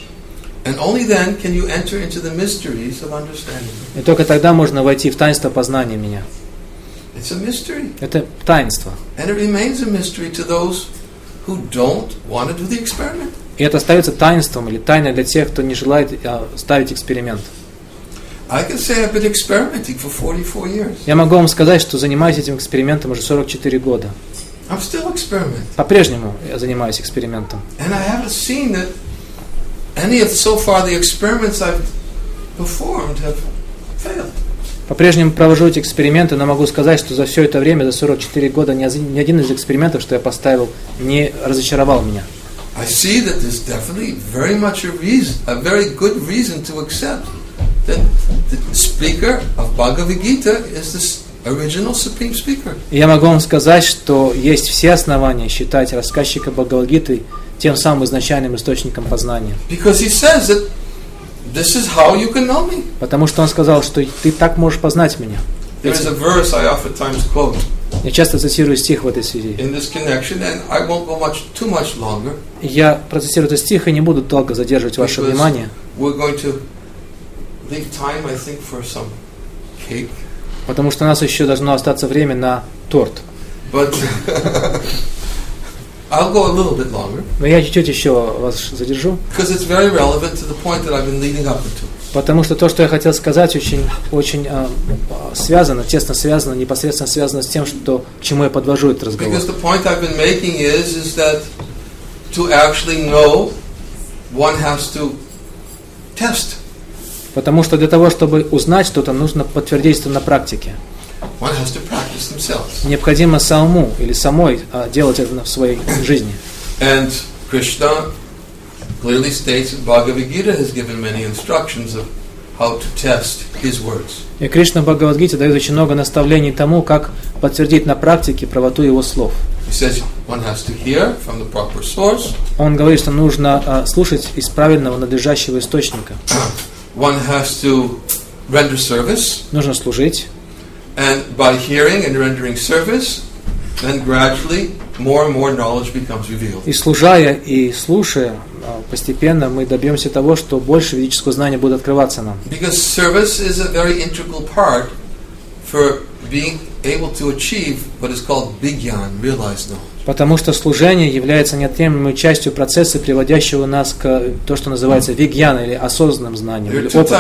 And only then can you enter into the mysteries of understanding. И только тогда можно войти в таинство познания меня. It's a mystery. Это таинство. And it remains a mystery to those who don't want to do the experiment. И это остается таинством или тайной для тех, кто не желает а, ставить эксперимент. I can say I've been experimenting for forty-four years. Я могу вам сказать, что занимаюсь этим экспериментом уже сорок четыре года. I'm still experimenting. По-прежнему я занимаюсь экспериментом. And I haven't seen that any of so far the experiments I've performed have failed. По-прежнему провожу эти эксперименты, но могу сказать, что за все это время, за сорок четыре года, ни один из экспериментов, что я поставил, не разочаровал меня. I see that there's definitely very much a reason, a very good reason to accept that the speaker of Bhagavad Gita is this original supreme speaker. И я могу вам сказать, что есть все основания считать рассказчика Бхагавад-гиты тем самым изначальным источником познания. Because he says that this is how you can know me. Потому что он сказал, что ты так можешь познать меня. There is a verse I oftentimes quote. Я часто цитирую стих в этой связи. In this connection, and I won't go much too much longer. Я процитирую этот стих и не буду долго задерживать ваше внимание. We're going to leave time, I think, for some cake. Потому что у нас еще должно остаться время на торт. But I'll go a little bit longer. Но я чуть-чуть еще вас задержу. Because it's very relevant to the point that I've been leading up into. Потому что то, что я хотел сказать, очень, очень э, связано, тесно связано, непосредственно связано с тем, что, к чему я подвожу этот разговор. Because the point I've been making is, is that to actually know, one has to test. Потому что для того, чтобы узнать что-то, нужно подтвердить это на практике. One has to practice themselves. Необходимо самому или самой э, делать это в своей жизни. And Krishna clearly states that Bhagavad Gita has given many instructions of how to test his words. И Кришна в Бхагавад-гите дает очень много наставлений тому, как подтвердить на практике правоту его слов. He says one has to hear from the proper source. Он говорит, что нужно uh, слушать из правильного надлежащего источника. One has to render service. Нужно служить. And by hearing and rendering service, then gradually more and more knowledge becomes revealed. И служая и слушая, постепенно мы добьемся того, что больше ведического знания будет открываться нам. Because service is a very integral part for being able to achieve what is called vigyan, realized knowledge. Потому что служение является неотъемлемой частью процесса, приводящего нас к то, что называется вигьяна, или осознанным знанием, или опытом.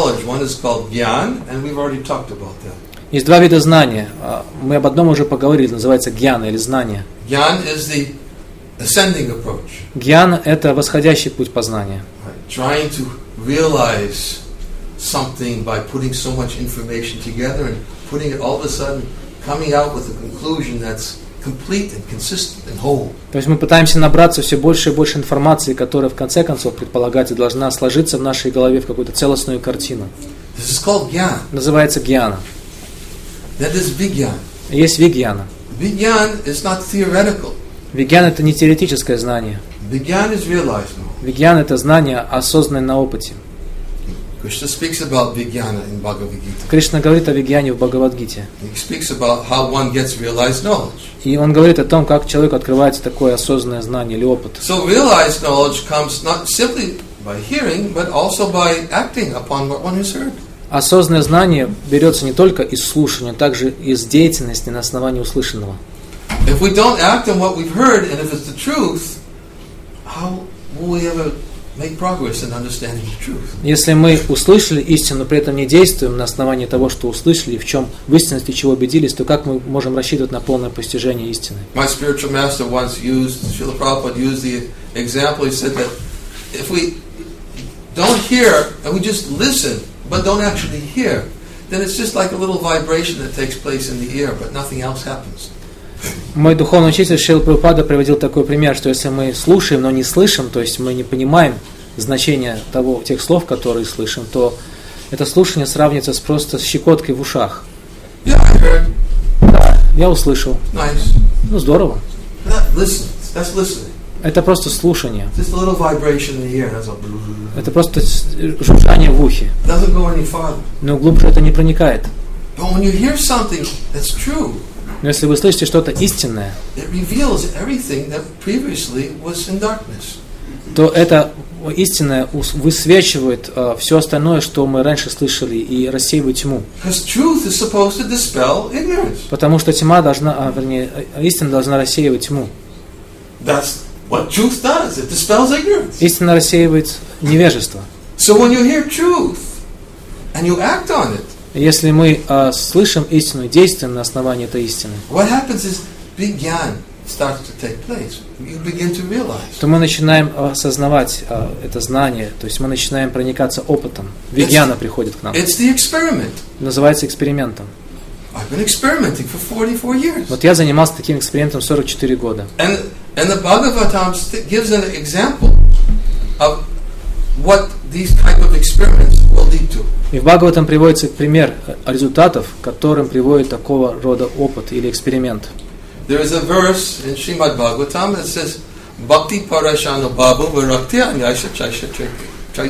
Есть два вида знания. Мы об одном уже поговорили, называется гьяна, или знание. Гьяна – это восходящий путь познания. Trying to realize something by putting so much information together and putting it all of a sudden coming out with a conclusion that's complete and consistent and whole. То есть мы пытаемся набраться все больше и больше информации, которая в конце концов предполагается должна сложиться в нашей голове в какую-то целостную картину. This is called gyan. Называется гьяна. That is vigyan. Есть вигьяна. Vigyan is not theoretical. Вигьян – это не теоретическое знание. Vigyan is realized knowledge. Вигьян – это знание, осознанное на опыте. Krishna speaks about Vijnana in Bhagavad Gita. Кришна говорит о вигьяне в Бхагавад-гите. He speaks about how one gets realized knowledge. И он говорит о том, как человеку открывается такое осознанное знание или опыт. So realized knowledge comes not simply by hearing, but also by acting upon what one has heard. Осознанное знание берется не только из слушания, но также из деятельности на основании услышанного. If we don't act on what we've heard, and if it's the truth, how will we ever make progress in understanding the truth? Если мы услышали истину, но при этом не действуем на основании того, что услышали, и в чем в истинности чего убедились, то как мы можем рассчитывать на полное постижение истины? My spiritual master once used, Srila Prabhupada used the example, he said that if we don't hear, and we just listen, but don't actually hear, then it's just like a little vibration that takes place in the ear, but nothing else happens. Мой духовный учитель Шрила Прабхупада приводил такой пример, что если мы слушаем, но не слышим, то есть мы не понимаем значение того, тех слов, которые слышим, то это слушание сравнится с просто щекоткой в ушах. Yeah, I heard. Да, я услышал. Nice. Ну, здорово. That, listen, that's listening. Это просто слушание. Just a little vibration in the ear. That's all. Это просто жужжание в ухе. Doesn't go any farther. Но глубже это не проникает. But when you hear something that's true, но если вы слышите что-то истинное, it reveals everything that previously was in darkness. То это истинное высвечивает uh, все остальное, что мы раньше слышали, и рассеивает тьму. Truth is supposed to dispel ignorance. Потому что тьма должна, а, вернее, истина должна рассеивать тьму. That's what truth does. It dispels ignorance. Истина рассеивает невежество. So when you hear truth and you act on it, если мы uh, слышим истину и действуем на основании этой истины, what happens is vigyan starts to take place. You begin to realize. То мы начинаем осознавать uh, это знание, то есть мы начинаем проникаться опытом. Вигьяна приходит к нам. It's the experiment. Называется экспериментом. I've been experimenting for forty-four years. Вот я занимался таким экспериментом сорок четыре года. And and the Bhagavatam gives an example of what these type of experiments will lead to. И в Бхагаватам приводится пример результатов, к которым приводит такого рода опыт или эксперимент. There is a verse in Srimad Bhagavatam that says, "Bhakti parashana babu varakti anyasha chaisha chaisha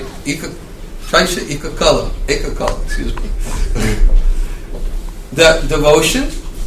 chaisha ikakala ikakala." Excuse me. That devotion,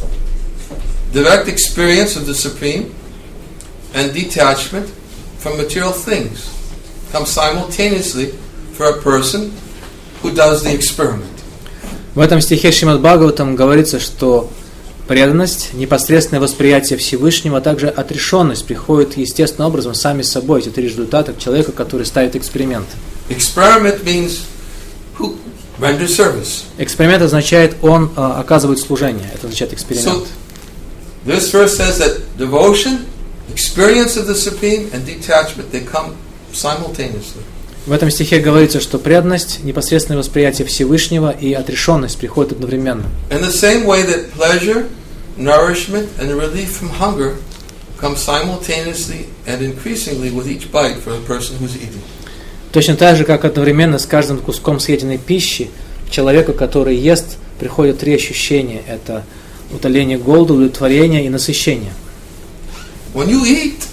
direct experience of the Supreme, and detachment from material things come simultaneously for a person who does the experiment. В этом стихе Шримад Бхагаватам говорится, что преданность, непосредственное восприятие Всевышнего, а также отрешенность приходят естественным образом сами собой. Эти три результата к человеку, который ставит эксперимент. Experiment means who renders service. Эксперимент означает, он uh, оказывает служение. Это означает эксперимент. So, this verse says that devotion, experience of the Supreme, and detachment, they come simultaneously. В этом стихе говорится, что преданность, непосредственное восприятие Всевышнего и отрешенность приходят одновременно. In the same way that pleasure, nourishment, and relief from hunger come simultaneously and increasingly with each bite for the person who's eating. Точно так же, как одновременно с каждым куском съеденной пищи человеку, который ест, приходят три ощущения. Это утоление голода, удовлетворение и насыщение. When you eat,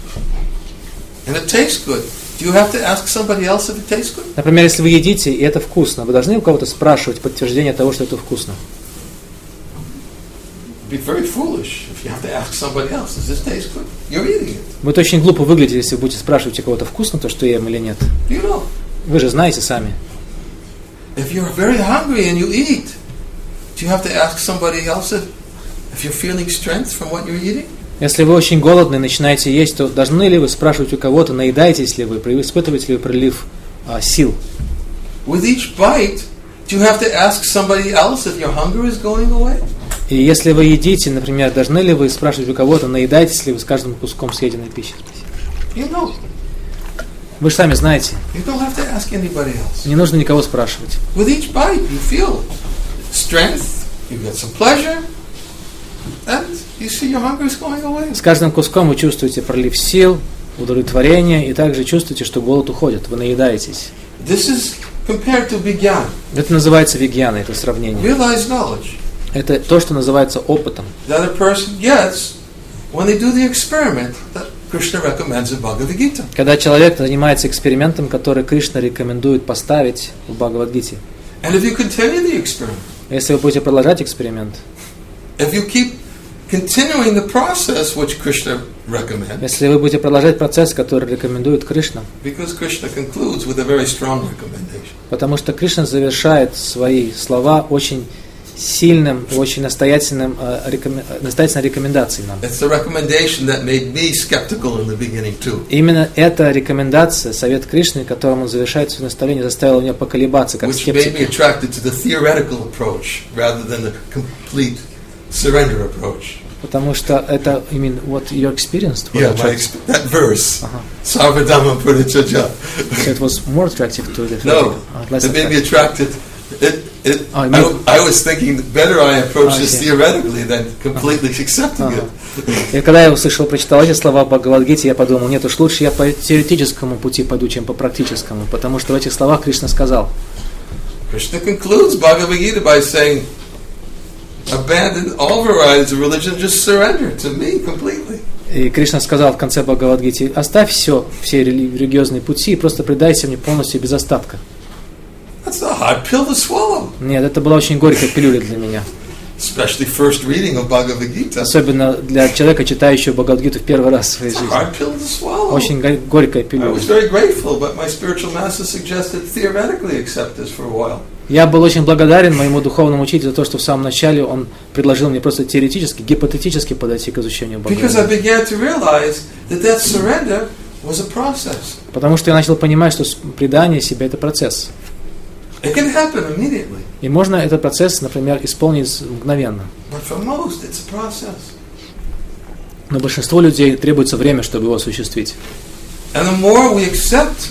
and it tastes good, do you have to ask somebody else if it tastes good? Например, если вы едите, и это вкусно, вы должны у кого-то спрашивать подтверждение того, что это вкусно. It'd be very foolish if you have to ask somebody else, does this taste good? You're eating it. Будет очень глупо выглядеть, если вы будете спрашивать у кого-то вкусно то, что я ем или нет. You know. Вы же знаете сами. If you're very hungry and you eat, do you have to ask somebody else if, if you're feeling strength from what you're eating? Если вы очень голодны и начинаете есть, то должны ли вы спрашивать у кого-то, наедаетесь ли вы, испытываете ли вы прилив а, сил? With each bite, do you have to ask somebody else if your hunger is going away? И если вы едите, например, должны ли вы спрашивать у кого-то, наедаетесь ли вы с каждым куском съеденной пищи? You know. Вы же сами знаете. You don't have to ask anybody else. Не нужно никого спрашивать. With each bite, you feel strength, you get some pleasure, and you see your hunger is going away. С каждым куском вы чувствуете прилив сил, удовлетворение, и также чувствуете, что голод уходит, вы наедаетесь. This is compared to vigyan. Это называется вигьяна, это сравнение. Realized knowledge. Это то, что называется опытом. That a person gets when they do the experiment that Krishna recommends in Bhagavad Gita. Когда человек занимается экспериментом, который Кришна рекомендует поставить в Бхагавад-гите. And if you continue the experiment, если вы будете продолжать эксперимент, if you keep continuing the process which Krishna recommends, если вы будете продолжать процесс, который рекомендует Кришна, because Krishna concludes with a very strong recommendation. Потому что Кришна завершает свои слова очень сильным и очень настоятельным, э, рекомен... настоятельной рекомендацией нам. It's the recommendation that made me skeptical in the beginning too. Именно эта рекомендация, совет Кришны, которым он завершает свое наставление, заставила меня поколебаться, как Which made me скептика. attracted to the theoretical approach rather than the complete surrender approach. Потому что это, I mean, what your experience? Yeah, my exp- that verse. Uh-huh. Sarvadhamma Purichaja. So it was more attractive to the No, uh, less it made me attractive. attracted. It, it, Oh, I, maybe- I was thinking that better I approach Oh, this okay. theoretically than completely accepting Ага. it. И когда я услышал, прочитал эти слова в Бхагавад-гите, я подумал, нет уж лучше я по теоретическому пути пойду, чем по практическому, потому что в этих словах Кришна сказал. Krishna concludes Bhagavad Gita by saying, abandon all varieties of religion, just surrender to me completely. И Кришна сказал в конце Бхагавад-гите, оставь все, все рели- религиозные пути и просто предайся мне полностью без остатка. That's a hard pill to swallow, Нет, это была очень горькая пилюля для меня. especially first reading of Bhagavad Gita. Особенно для человека, читающего Бхагавад-гиту в первый раз в своей It's a жизни. hard pill to swallow. Очень го- горькая I пилюля. was very grateful, but my spiritual master suggested theoretically accept this for a while. Я был очень благодарен моему духовному учителю за то, что в самом начале он предложил мне просто теоретически, гипотетически подойти к изучению Because I Бхагавад-гиты. began to realize that that surrender was a process. Потому что я начал понимать, что с- предание себе – это процесс. It can happen immediately, И можно этот процесс, например, исполнить мгновенно. but for most it's a process. Но большинству людей требуется время, чтобы его осуществить. And the more we accept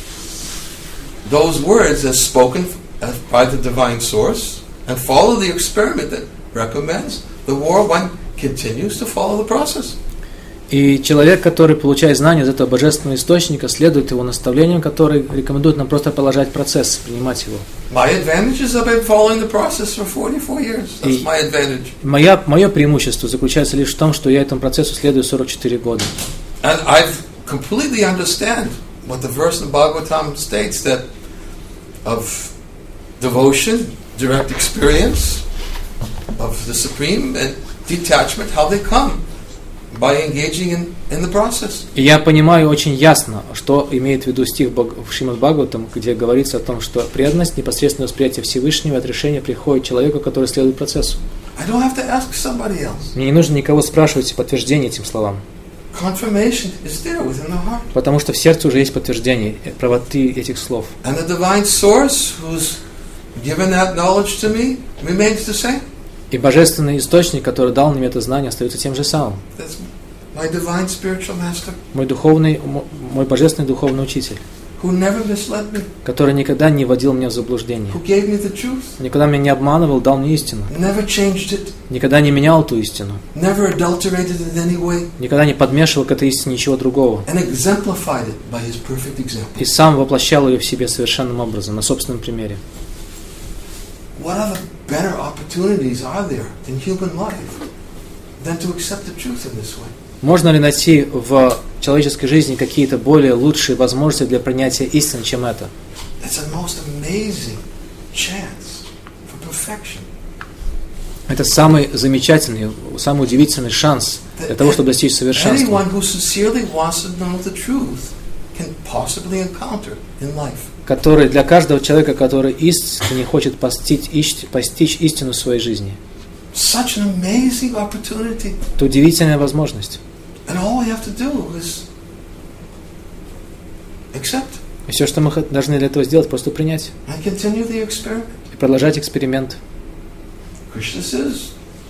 those words as spoken as by the divine source and follow the experiment that recommends, the more one continues to follow the process. И человек, который получает знания из этого божественного источника, следует его наставлениям, которые рекомендуют нам просто продолжать процесс, принимать его. My advantage is I've been following the process for forty-four years. That's И- my advantage. Моя, мое преимущество заключается лишь в том, что я этому процессу следую сорок четыре года. And I completely understand what the verse in Bhagavatam states that of devotion, direct experience of the Supreme and detachment, how they come by engaging in, in the process. И я понимаю очень ясно, что имеет в виду стих Баг- в Шримад Бхагаватам, где говорится о том, что преданность, непосредственное восприятие Всевышнего от решения приходит человеку, который следует процессу. I don't have to ask somebody else. Мне не нужно никого спрашивать подтверждение этим словам, Confirmation is there within the heart. потому что в сердце уже есть подтверждение правоты этих слов. And the divine source who's given that knowledge to me remains the same. И божественный источник, который дал мне это знание, остается тем же самым. That's my divine spiritual master Мой духовный, мо- мой божественный духовный учитель, who never misled me, который никогда не вводил меня в заблуждение, who gave me the truth, никогда меня не обманывал, дал мне истину, never changed it, никогда не менял эту истину, never adulterated it in any way, никогда не подмешивал к этой истине ничего другого, and exemplified it by his perfect example. и сам воплощал ее в себе совершенным образом, на собственном примере. what other better opportunities are there in human life than to accept the truth in this way? Можно ли найти в человеческой жизни какие-то более лучшие возможности для принятия истины, чем это? It's a most amazing chance for perfection. Это самый замечательный, самый удивительный шанс для того, чтобы достичь совершенства, Anyone who sincerely wants to know the truth can possibly encounter in life. который для каждого человека, который искренне хочет постичь, ищ- постичь истину в своей жизни. Such an amazing opportunity. Это удивительная возможность. And all we have to do is accept И все, что мы х- должны для этого сделать, просто принять and continue the experiment. и продолжать эксперимент. Krishna says,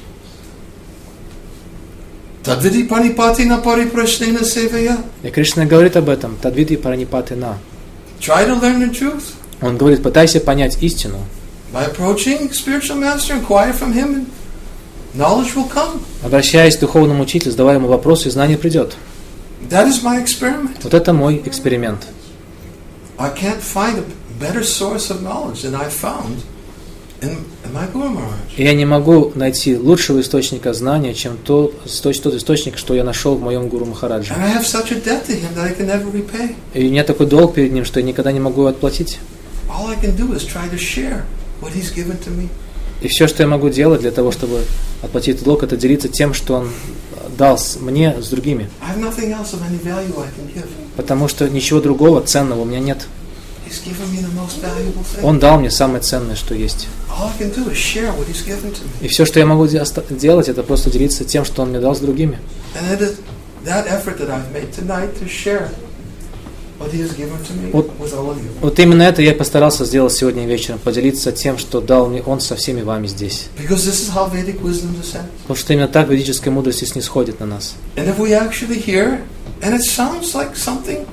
Tadvidi panipati na pariprashnena sevaya. И Кришна говорит об этом. Тадвиди паранипаты на. Try to learn the truth Он говорит, пытайся понять истину. by approaching spiritual master, inquire from him, and knowledge will come. Обращаясь к духовному учителю, задавая ему вопросы, и знание придет. That is my experiment. Вот это мой эксперимент. I can't find a better source of knowledge than I found in, in my Guru Maharaj. И я не могу найти лучшего источника знания, чем то, тот, тот источник, что я нашел в моем Гуру Махараджа. And I have such a debt to him that I can never repay. И у меня такой долг перед ним, что я никогда не могу его отплатить. All I can do is try to share what he's given to me. И все, что я могу делать для того, чтобы отплатить этот долг, это делиться тем, что он дал с- мне с другими. I have nothing else of any value I can give. Потому что ничего другого ценного у меня нет. He's given me the most valuable thing. Он дал мне самое ценное, что есть. All I can do is share what he's given to me. И все, что я могу де- оста- делать, это просто делиться тем, что он мне дал с другими. And it is that effort that I've made tonight to share what he has given to me Вот- with all of you. Вот именно это я постарался сделать сегодня вечером, поделиться тем, что дал мне он со всеми вами здесь. Because this is how Vedic wisdom descends. Потому что именно так ведическая мудрость и снисходит на нас. And if we actually hear, and it sounds like something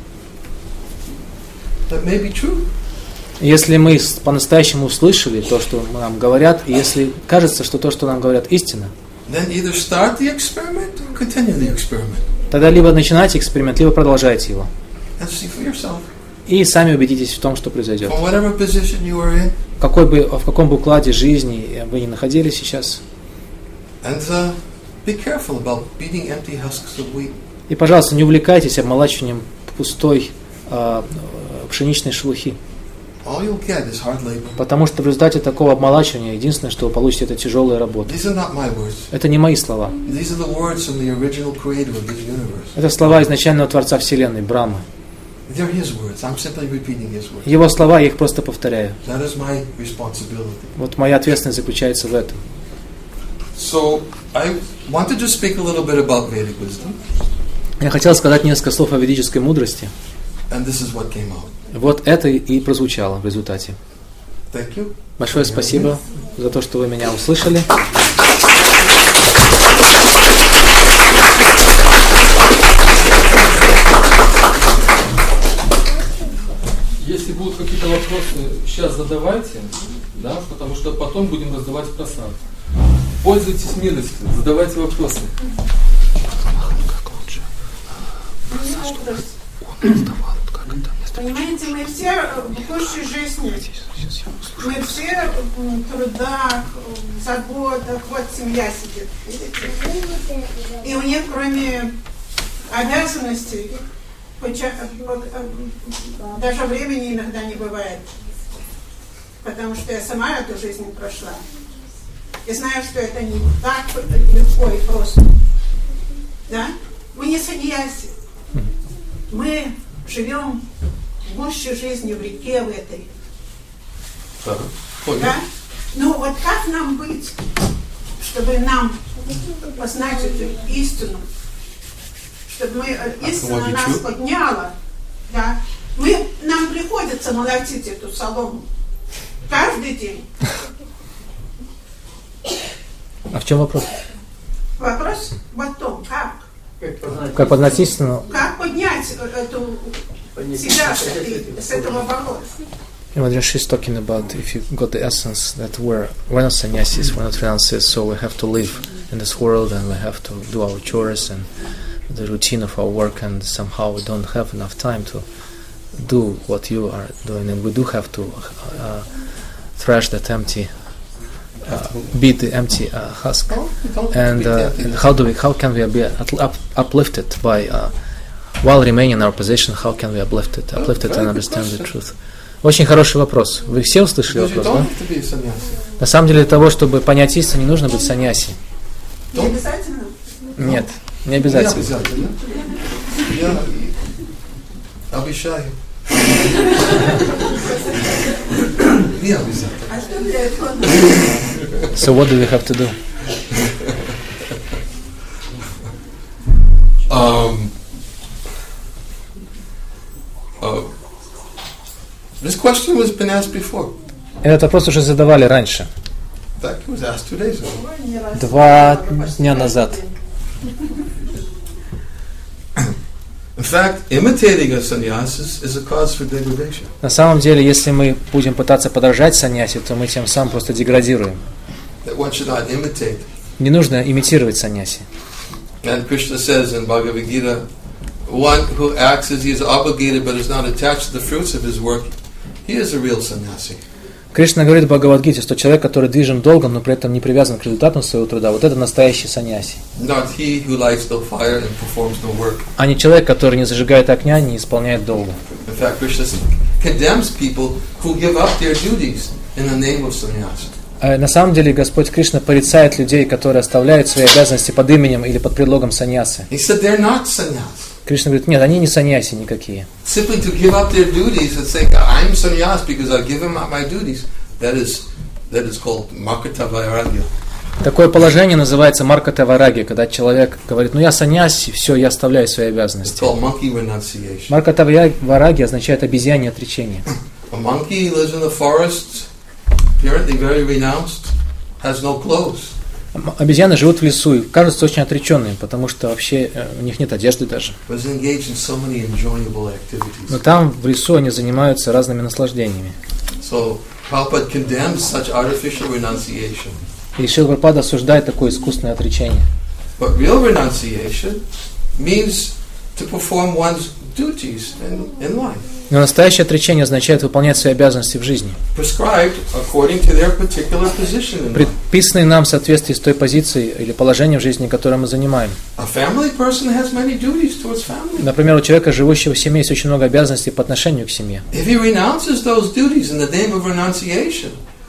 that may be true, Если мы с- по-настоящему услышали то, что нам говорят, и если кажется, что то, что нам говорят, истина, then either start the experiment or continue the experiment тогда либо начинайте эксперимент, либо продолжайте его. and see for yourself. И сами убедитесь в том, что произойдет. From whatever position you are in, В, какой бы, в каком бы укладе жизни вы ни находились сейчас. and uh, be careful about beating empty husks of wheat. И, пожалуйста, не увлекайтесь обмолачиванием пустой э, пшеничной шелухи. All you'll get is hard labor. Потому что в результате такого обмолачивания единственное, что вы получите, это тяжелая работа. These are not my words. Это не мои слова. These are the words from the original creator of this universe. Это слова изначального Творца Вселенной, Брахмы. They're his words. I'm simply repeating his words. Его слова, я их просто повторяю. That is my responsibility. Вот моя ответственность заключается в этом. So I wanted to speak a little bit about Vedic wisdom, Я хотел сказать несколько слов о ведической мудрости. and this is what came out. Вот это и прозвучало в результате. Thank you. Большое спасибо за то, что вы меня услышали. Если будут какие-то вопросы, сейчас задавайте, да, потому что потом будем раздавать просад. Пользуйтесь милостью, задавайте вопросы. Понимаете, мы все в гуще жизни. Мы все в трудах, в заботах. Вот семья сидит. Видите? И у них, кроме обязанностей, даже времени иногда не бывает. Потому что я сама эту жизнь прошла. И знаю, что это не так легко и просто. Да? Мы не саньяси. Мы живем в гуще жизни, в реке в этой. Uh, Да? Ну вот как нам быть, чтобы нам познать эту истину, чтобы мы, истина нас подняла, да? Мы, нам приходится молотить эту солому каждый день. А в чем вопрос? Вопрос в том, как? Как познать истину? Как поднять эту себя с, этой, с этого болота? And what she's talking about, if you got the essence that we're, we're not sannyasis, we're not renunciates, so we have to live in this world and we have to do our chores and the routine of our work, and somehow we don't have enough time to do what you are doing, and we do have to uh, thrash that empty, uh, beat the empty uh, husk. Oh, you don't And, beat uh, the empty and husk. how do we, how can we be up, up, uplifted by, uh, while remaining in our position, how can we uplift it, uplift it very and good understand the question. truth? Очень хороший вопрос. Вы все услышали Because you вопрос, don't да? have to be a sannyasi. На самом деле для того, чтобы понять истину, не нужно быть саньяси. Не обязательно? Нет, не Не обязательно. обязательно. Я обещаю. Не обязательно. А что для этого нужно? So what do we have to do? Um, uh, this question was been asked before. Этот вопрос уже задавали раньше, In fact, it was asked two days ago. два дня назад. In fact, imitating a sannyas is, is a cause for degradation. На самом деле, если мы будем пытаться подражать саньяси, то мы тем самым просто деградируем. That one should not imitate. Не нужно имитировать саньяси. And Krishna says in Bhagavad Gita, one who acts as he is obligated but is not attached to the fruits of his work, he is a real sannyasi. Кришна говорит в Бхагавад-гите, что человек, который движим долгом, но при этом не привязан к результатам своего труда, вот это настоящий саньяси. Not he who lights no fire and performs no work. А не человек, который не зажигает огня, не исполняет долга. In fact, Krishna condemns people who give up their duties in the name of sannyasa. А на самом деле Господь Кришна порицает людей, которые оставляют свои обязанности под именем или под предлогом саньясы. He said they're not sannyas. Кришна говорит, нет, они не саньяси никакие. Simply to give up their duties and say, I'm sannyas because I give him up my duties, that is, that is called Makata Vairagya. Такое положение называется марката вараги, когда человек говорит, ну я саньяси, все, я оставляю свои It's обязанности. called monkey renunciation. Марката вараги означает обезьянье отречение. A monkey lives in the forest, apparently very renounced, has no clothes. Обезьяны живут в лесу и кажутся очень отреченными, потому что вообще э, у них нет одежды даже. But is engaged in so many enjoyable activities. Но там, в лесу, они занимаются разными наслаждениями. So Prabhupada condemns such artificial renunciation. И Шрила Прабхупада осуждает такое искусственное отречение. But real renunciation means to perform one's duties in, in life, Но настоящее отречение означает выполнять свои обязанности в жизни, prescribed according to their particular position in life. предписанные нам в соответствии с той позицией или положением в жизни, которое мы занимаем. A family person has many duties towards family. Например, у человека, живущего в семье, есть очень много обязанностей по отношению к семье. If he renounces those duties in the name of renunciation,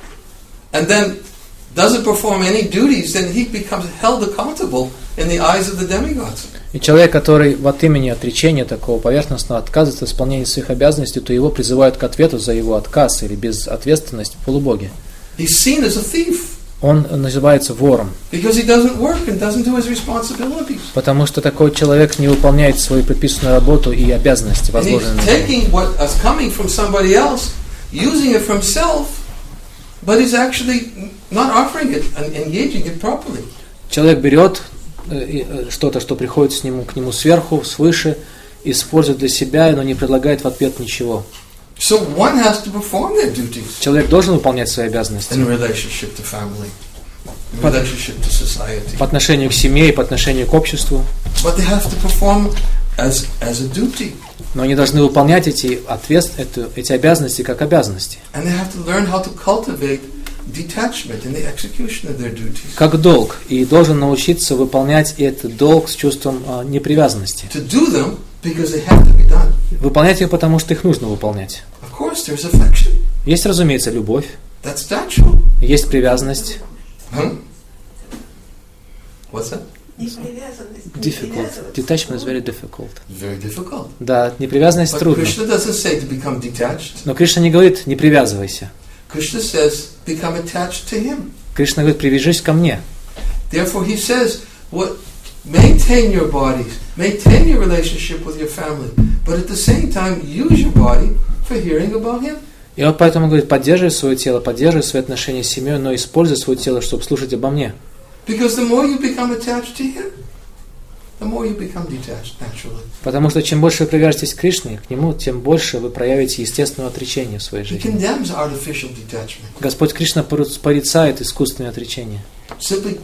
and then doesn't perform any duties, then he becomes held accountable in the eyes of the demigods. И человек, который от имени отречения такого поверхностного отказывается от исполнения своих обязанностей, то его призывают к ответу за его отказ или безответственность в полубоге. He's seen as a thief Он называется вором, because he doesn't work and doesn't do his responsibilities. потому что такой человек не выполняет свою предписанную работу и обязанности, And he's возложенные на него. taking what is coming from somebody else, using it for himself, but he's actually not offering it and engaging it properly. Человек берет э, что-то, что приходит с нему, к нему сверху, свыше, использует для себя, но не предлагает в ответ ничего. So one has to perform their duties Человек должен выполнять свои обязанности in relationship to family, in relationship to society. по отношению к семье и по отношению к обществу, But they have to perform as, as a duty. но они должны выполнять эти, ответ, эту, эти обязанности как обязанности, And they have to learn how to cultivate detachment in the execution of their duties. как долг, и должен научиться выполнять этот долг с чувством а, непривязанности. To do them because they have to be done. Выполнять их, потому что их нужно выполнять. Of course, there's affection. Есть, разумеется, любовь, That's natural. есть привязанность. Huh? What's that? Непривязанность. Difficult. Detachment is very difficult. Very difficult. Да, непривязанность But трудно. Krishna doesn't say to become detached. Но Кришна не говорит, не привязывайся. Krishna says, become attached to him. Кришна говорит, привяжись ко мне. Therefore, he says, what, maintain your bodies, maintain your relationship with your family, but at the same time, use your body for hearing about him. И он поэтому говорит, поддерживай свое тело, поддерживай свои отношения с семьей, но используй свое тело, чтобы слушать обо мне. Because the more you become attached to him, the more you become detached naturally. Потому что чем больше вы привяжетесь к Кришне, к Нему, тем больше вы проявите естественное отречение в своей He жизни. condemns artificial detachment. Господь Кришна порицает искусственное отречение. Simply,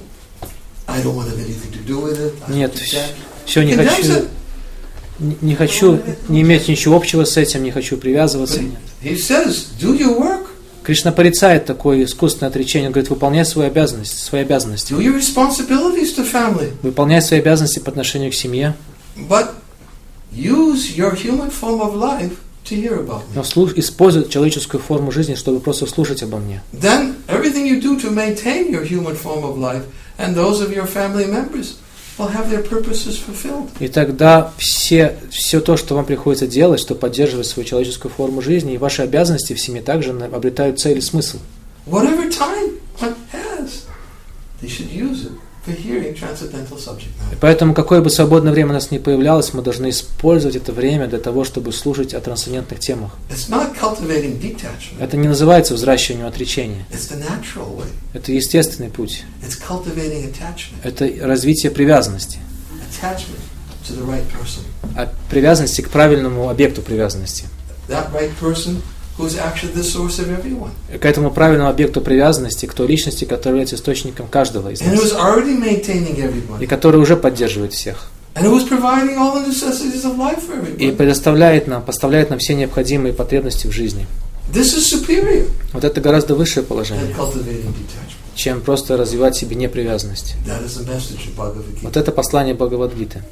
I don't want to have anything to do with it. I'm Нет, detached. все, не Condemns хочу, it. не, не хочу, не иметь ничего общего с этим, не хочу привязываться. He says, do your work, Кришна порицает такое искусственное отречение. Он говорит, выполняй свои обязанности, свои обязанности. Do your responsibilities to family. Выполняй свои обязанности по отношению к семье. But use your human form of life to hear about me. Но слуш... используй человеческую форму жизни, чтобы просто слушать обо мне. Then everything you do to maintain your human form of life and those of your family members will have their purposes fulfilled. И тогда все, все то, что вам приходится делать, что поддерживает свою человеческую форму жизни, и ваши обязанности в семье также обретают цель и смысл. Whatever time one has, they should use it for hearing transcendental subject matter. И поэтому, какое бы свободное время у нас ни появлялось, мы должны использовать это время для того, чтобы слушать о трансцендентных темах. It's not cultivating detachment. Это не называется взращиванием отречения. It's the natural way. Это естественный путь. It's cultivating attachment. Это развитие привязанности. Attachment to the right person. От привязанности к правильному объекту привязанности. That right person who's actually the source of everyone. К этому правильному объекту привязанности, к той личности, которая является источником каждого из And нас. who's already maintaining И everybody. который уже поддерживает всех. And who's providing all the necessities of life for И everybody. предоставляет нам, поставляет нам все необходимые потребности в жизни. This is superior Вот это гораздо высшее than положение, cultivating detachment. чем просто развивать в себе непривязанность. That is the message of Bhagavad Gita. Вот это послание Бхагавад-гиты.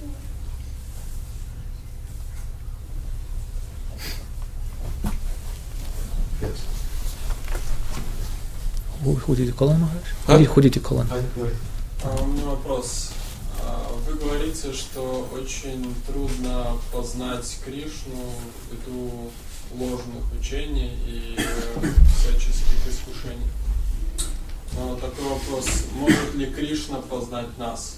Yes. Ходите колонну? А? Ходите колонну. А у меня вопрос. А, Вы говорите, что очень трудно познать Кришну ввиду ложных учений и э, всяческих искушений. Но такой вопрос: может ли Кришна познать нас?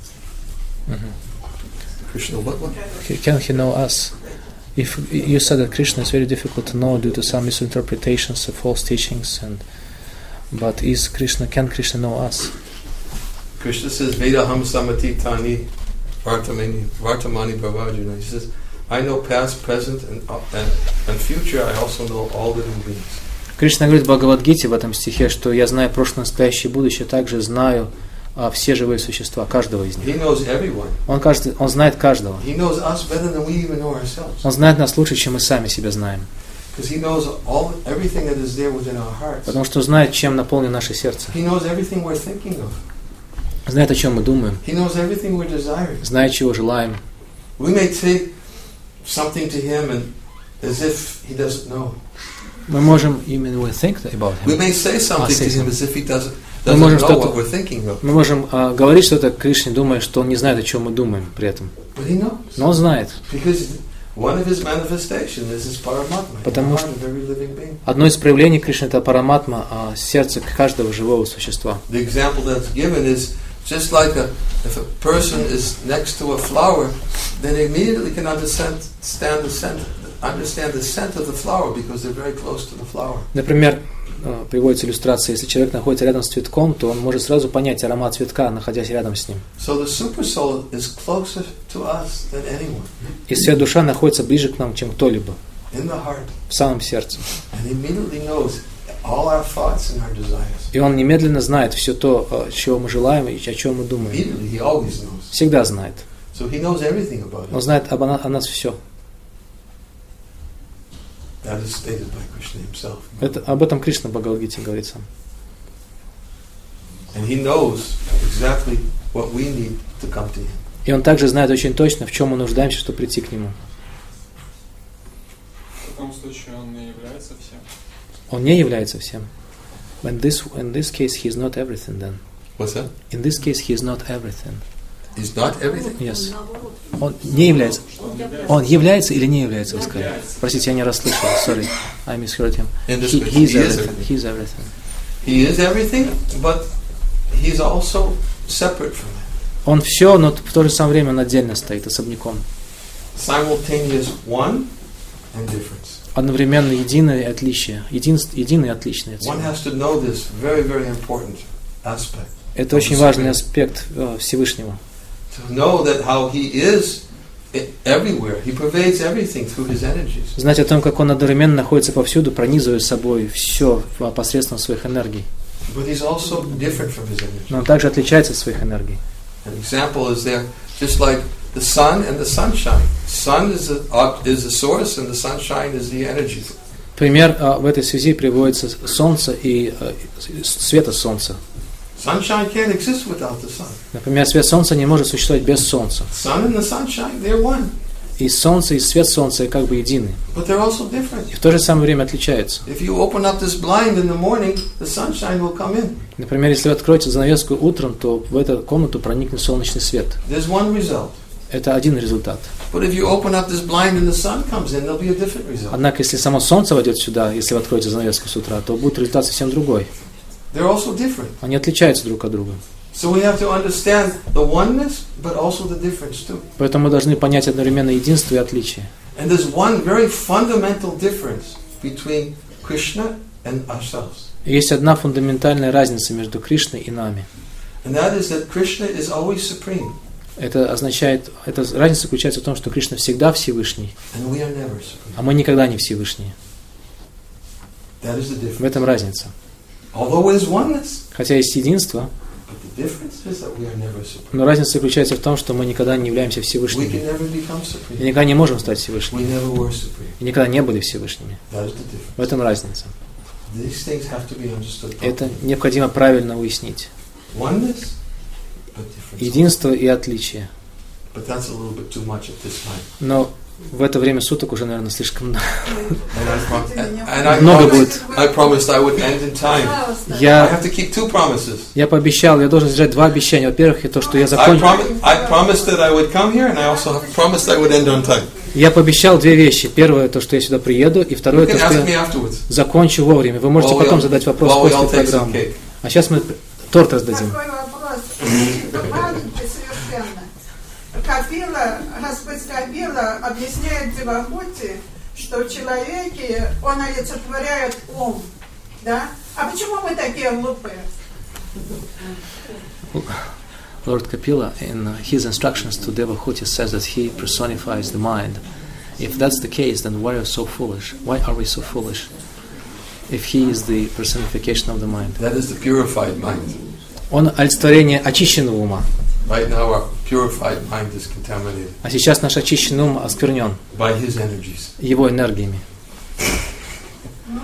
Krishna, what, what? Can he know us? If you said that Krishna is very difficult to know due to some misinterpretations of false teachings, and but is Krishna? Can Krishna know us? Krishna says, Vedaham samati tani vartamani vartamani bhavajana. He says, I know past, present, and, and and future. I also know all living beings. Кришна говорит в Бхагавад-гите в этом стихе, что я знаю прошлое, настоящее и будущее, также знаю а, все живые существа, каждого из них. He knows everyone. Он, каждый, он знает каждого. He knows us better than we even know ourselves. Он знает нас лучше, чем мы сами себя знаем. Because he knows all everything that is there within our hearts. Потому что знает, чем наполнено наше сердце. He knows everything we're thinking of. Знает, о чем мы думаем. He knows everything we're desiring. Знает, чего желаем. We may say something to him and as if he doesn't know. Мы можем именно we think about We him. may say something say to him something. as if he doesn't Мы doesn't можем know что-то- what we're thinking of. Мы можем а, говорить что-то Кришне, думая, что он не знает, о чем мы думаем при этом. But he knows. Но он знает. Because one of his manifestations is his paramatma, the Потому heart что- of every living being. Одно из проявлений Кришны – это параматма, а сердце каждого живого существа. The example that's given is just like a, if a person is next to a flower, then they immediately can understand stand the scent, understand the scent of the flower because they're very close to the flower. Например, э, приводится иллюстрация, если человек находится рядом с цветком, то он может сразу понять аромат цветка, находясь рядом с ним. So the super soul is closer to us than anyone И свет душа находится ближе к нам, чем кто-либо, in the heart, в самом сердце. and he immediately knows all our thoughts and our desires. И он немедленно знает все то, э, чего мы желаем и о чем мы думаем. Immediately, he always knows. Всегда знает. So he knows everything about Он us. знает об, о нас все. That is stated by Krishna himself. Это, об этом Кришна в Бхагавад-гите говорит сам. And he knows exactly what we need to come to him. И он также знает очень точно, в чем мы нуждаемся, чтобы прийти к нему. В таком случае он не является всем. Он не является всем. In this, in this case, he is not everything then. What's that? In this case, he is not everything. He's not everything. Yes. Он не является. Он является или не является, вы сказали? Простите, я не расслышал. Sorry, I misheard him. In this He, case, he is he is everything. everything. He is everything. He is everything, but he's also separate from it. Он все, но в то же самое время он отдельно стоит, особняком. Simultaneous one and difference. Одновременно единое и отличие. Един, единое и отличное. One has to know this very, very important aspect. Это очень важный аспект э, Всевышнего. To know that how he is i- everywhere. He pervades everything through his energies. Знать о том, как он одновременно находится повсюду, пронизывая собой все посредством своих энергий. But he's also different from his energies. Но он также отличается от своих энергий. An example is there, just like the sun and the sunshine. Sun is the, ob- is the source and the sunshine is the energy Пример а, в этой связи приводится солнце и а, света солнца. Sunshine can't exist without the sun. Например, свет солнца не может существовать без солнца. Sun and the sunshine, they're one. И солнце, и свет солнца как бы едины. But they're also different. И в то же самое время отличаются. If you open up this blind in the morning, the sunshine will come in. Например, если вы откроете занавеску утром, то в эту комнату проникнет солнечный свет. There's one result. Это один результат. But if you open up this blind and the sun comes in, there'll be a different result. Однако, если само солнце войдет сюда, если вы откроете занавеску с утра, то будет результат совсем другой. They're also different. Они отличаются друг от друга. So we have to understand the oneness, but also the difference too. Поэтому мы должны понять одновременно единство и отличие. And there's one very fundamental difference between Krishna and ourselves. И есть одна фундаментальная разница между Кришной и нами. And that is that Krishna is always supreme. Это означает, эта разница заключается в том, что Кришна всегда Всевышний, And we are never supreme. а мы никогда не Всевышние. That is the difference. В этом разница. Although there's oneness, Хотя есть единство, but the difference is that we are never supreme. но разница заключается в том, что мы никогда не являемся We can Всевышними. never become И supreme. никогда не можем стать We Всевышними. never were supreme. И никогда не были Всевышними. That is the difference. В этом разница. These things have to be understood. Это properly. необходимо правильно уяснить. Oneness, but difference. Единство и отличие. But that's a little bit too much at this time. Но в это время суток уже, наверное, слишком много. And I, prom- and, and I, Много promised, будет. I promised I would end in time. I Я, have to keep two promises. я пообещал, я должен сдержать два обещания. Во-первых, и то, что я I, закончу. prom- I promised that I would come here, and I also have promised I would end on time. Я пообещал две вещи. Первое, то, что я сюда приеду, и You второе, can то, что ask me я afterwards. закончу вовремя. Вы можете While we потом all- задать вопрос while we после all take some программы. cake. А сейчас мы торт раздадим. Такой вопрос. Маленький совершенно. Капила, Господь Капила объясняет в Девахути, что в человеке он олицетворяет ум. Да? А почему мы такие глупые? Lord Kapila, in his instructions to Devahuti, says that he personifies the mind. If that's the case, then why are we so foolish? Why are we so foolish? If he is the personification of the mind. That is the purified mind. Он олицетворение очищенного ума. Right now, our purified mind is contaminated А сейчас наш очищенный ум осквернен by his energies. его энергиями. Ну,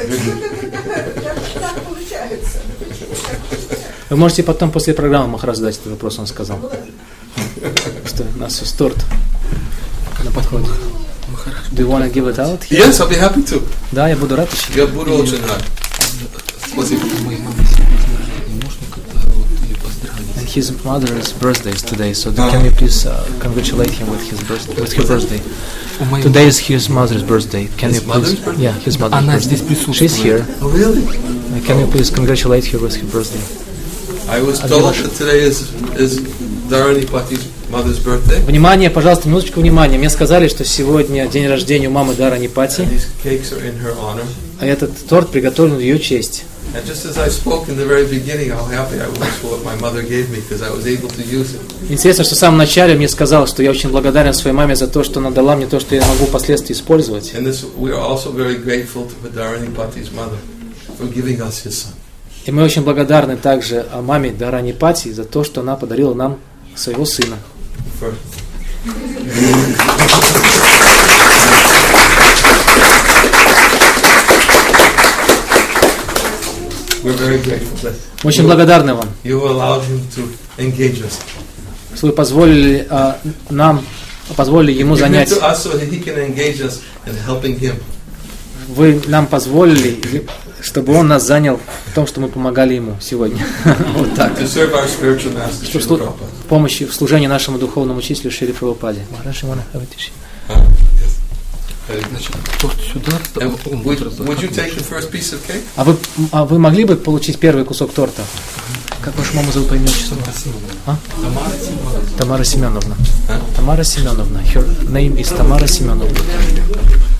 так получается. Вы можете потом после программы Махарадж задать этот вопрос, он сказал. Что у нас есть торт на подходе. Do you want to give it out? Yes, I'll be happy to. Да, я буду рад еще. Я буду очень рад. Спасибо. And his mother's birthday is today, so can you please uh, congratulate him with his birthday, with her birthday? Today is his mother's birthday. Can His you please? mother's birthday? Yeah, his mother's Она birthday. здесь присутствует. She's here. Oh, really? Uh, Can you please congratulate her with her birthday? I was told that today is is Dharanipati's mother's birthday. Внимание, пожалуйста, минуточку внимания. Мне сказали, что сегодня день рождения у мамы Dharanipati, And these cakes are in her honor. а этот торт приготовлен в ее честь. And just as I spoke in the very beginning, how happy I was for what my mother gave me because I was able to use it. Интересно, что в самом начале мне сказал, что я очень благодарен своей маме за то, что она дала мне то, что я могу впоследствии использовать. And this, we are also very grateful to Dharanipati's mother for giving us his son. И мы очень благодарны также маме Dharanipati за то, что она подарила нам своего сына. For We're very grateful that Очень благодарны вам, you allowed him to engage us. что вы позволили а, нам, позволили ему Give him занять, to us so that he can engage us in helping him. вы нам позволили, чтобы он нас занял в том, что мы помогали ему сегодня. Вот так. To serve our spiritual master, Что Srila слу- Prabhupada. в помощи, в служении нашему духовному учителю Шри Прабхупаде. Huh? Yes. Very good. Значит, торт сюда. And он would, будет раздавать. would you take the first piece of cake? А вы, а вы могли бы получить первый кусок торта? Как вашу маму зовут по имени отчеству? А? Тамара Семеновна. А? Тамара Семеновна. Her name is Тамара Семеновна.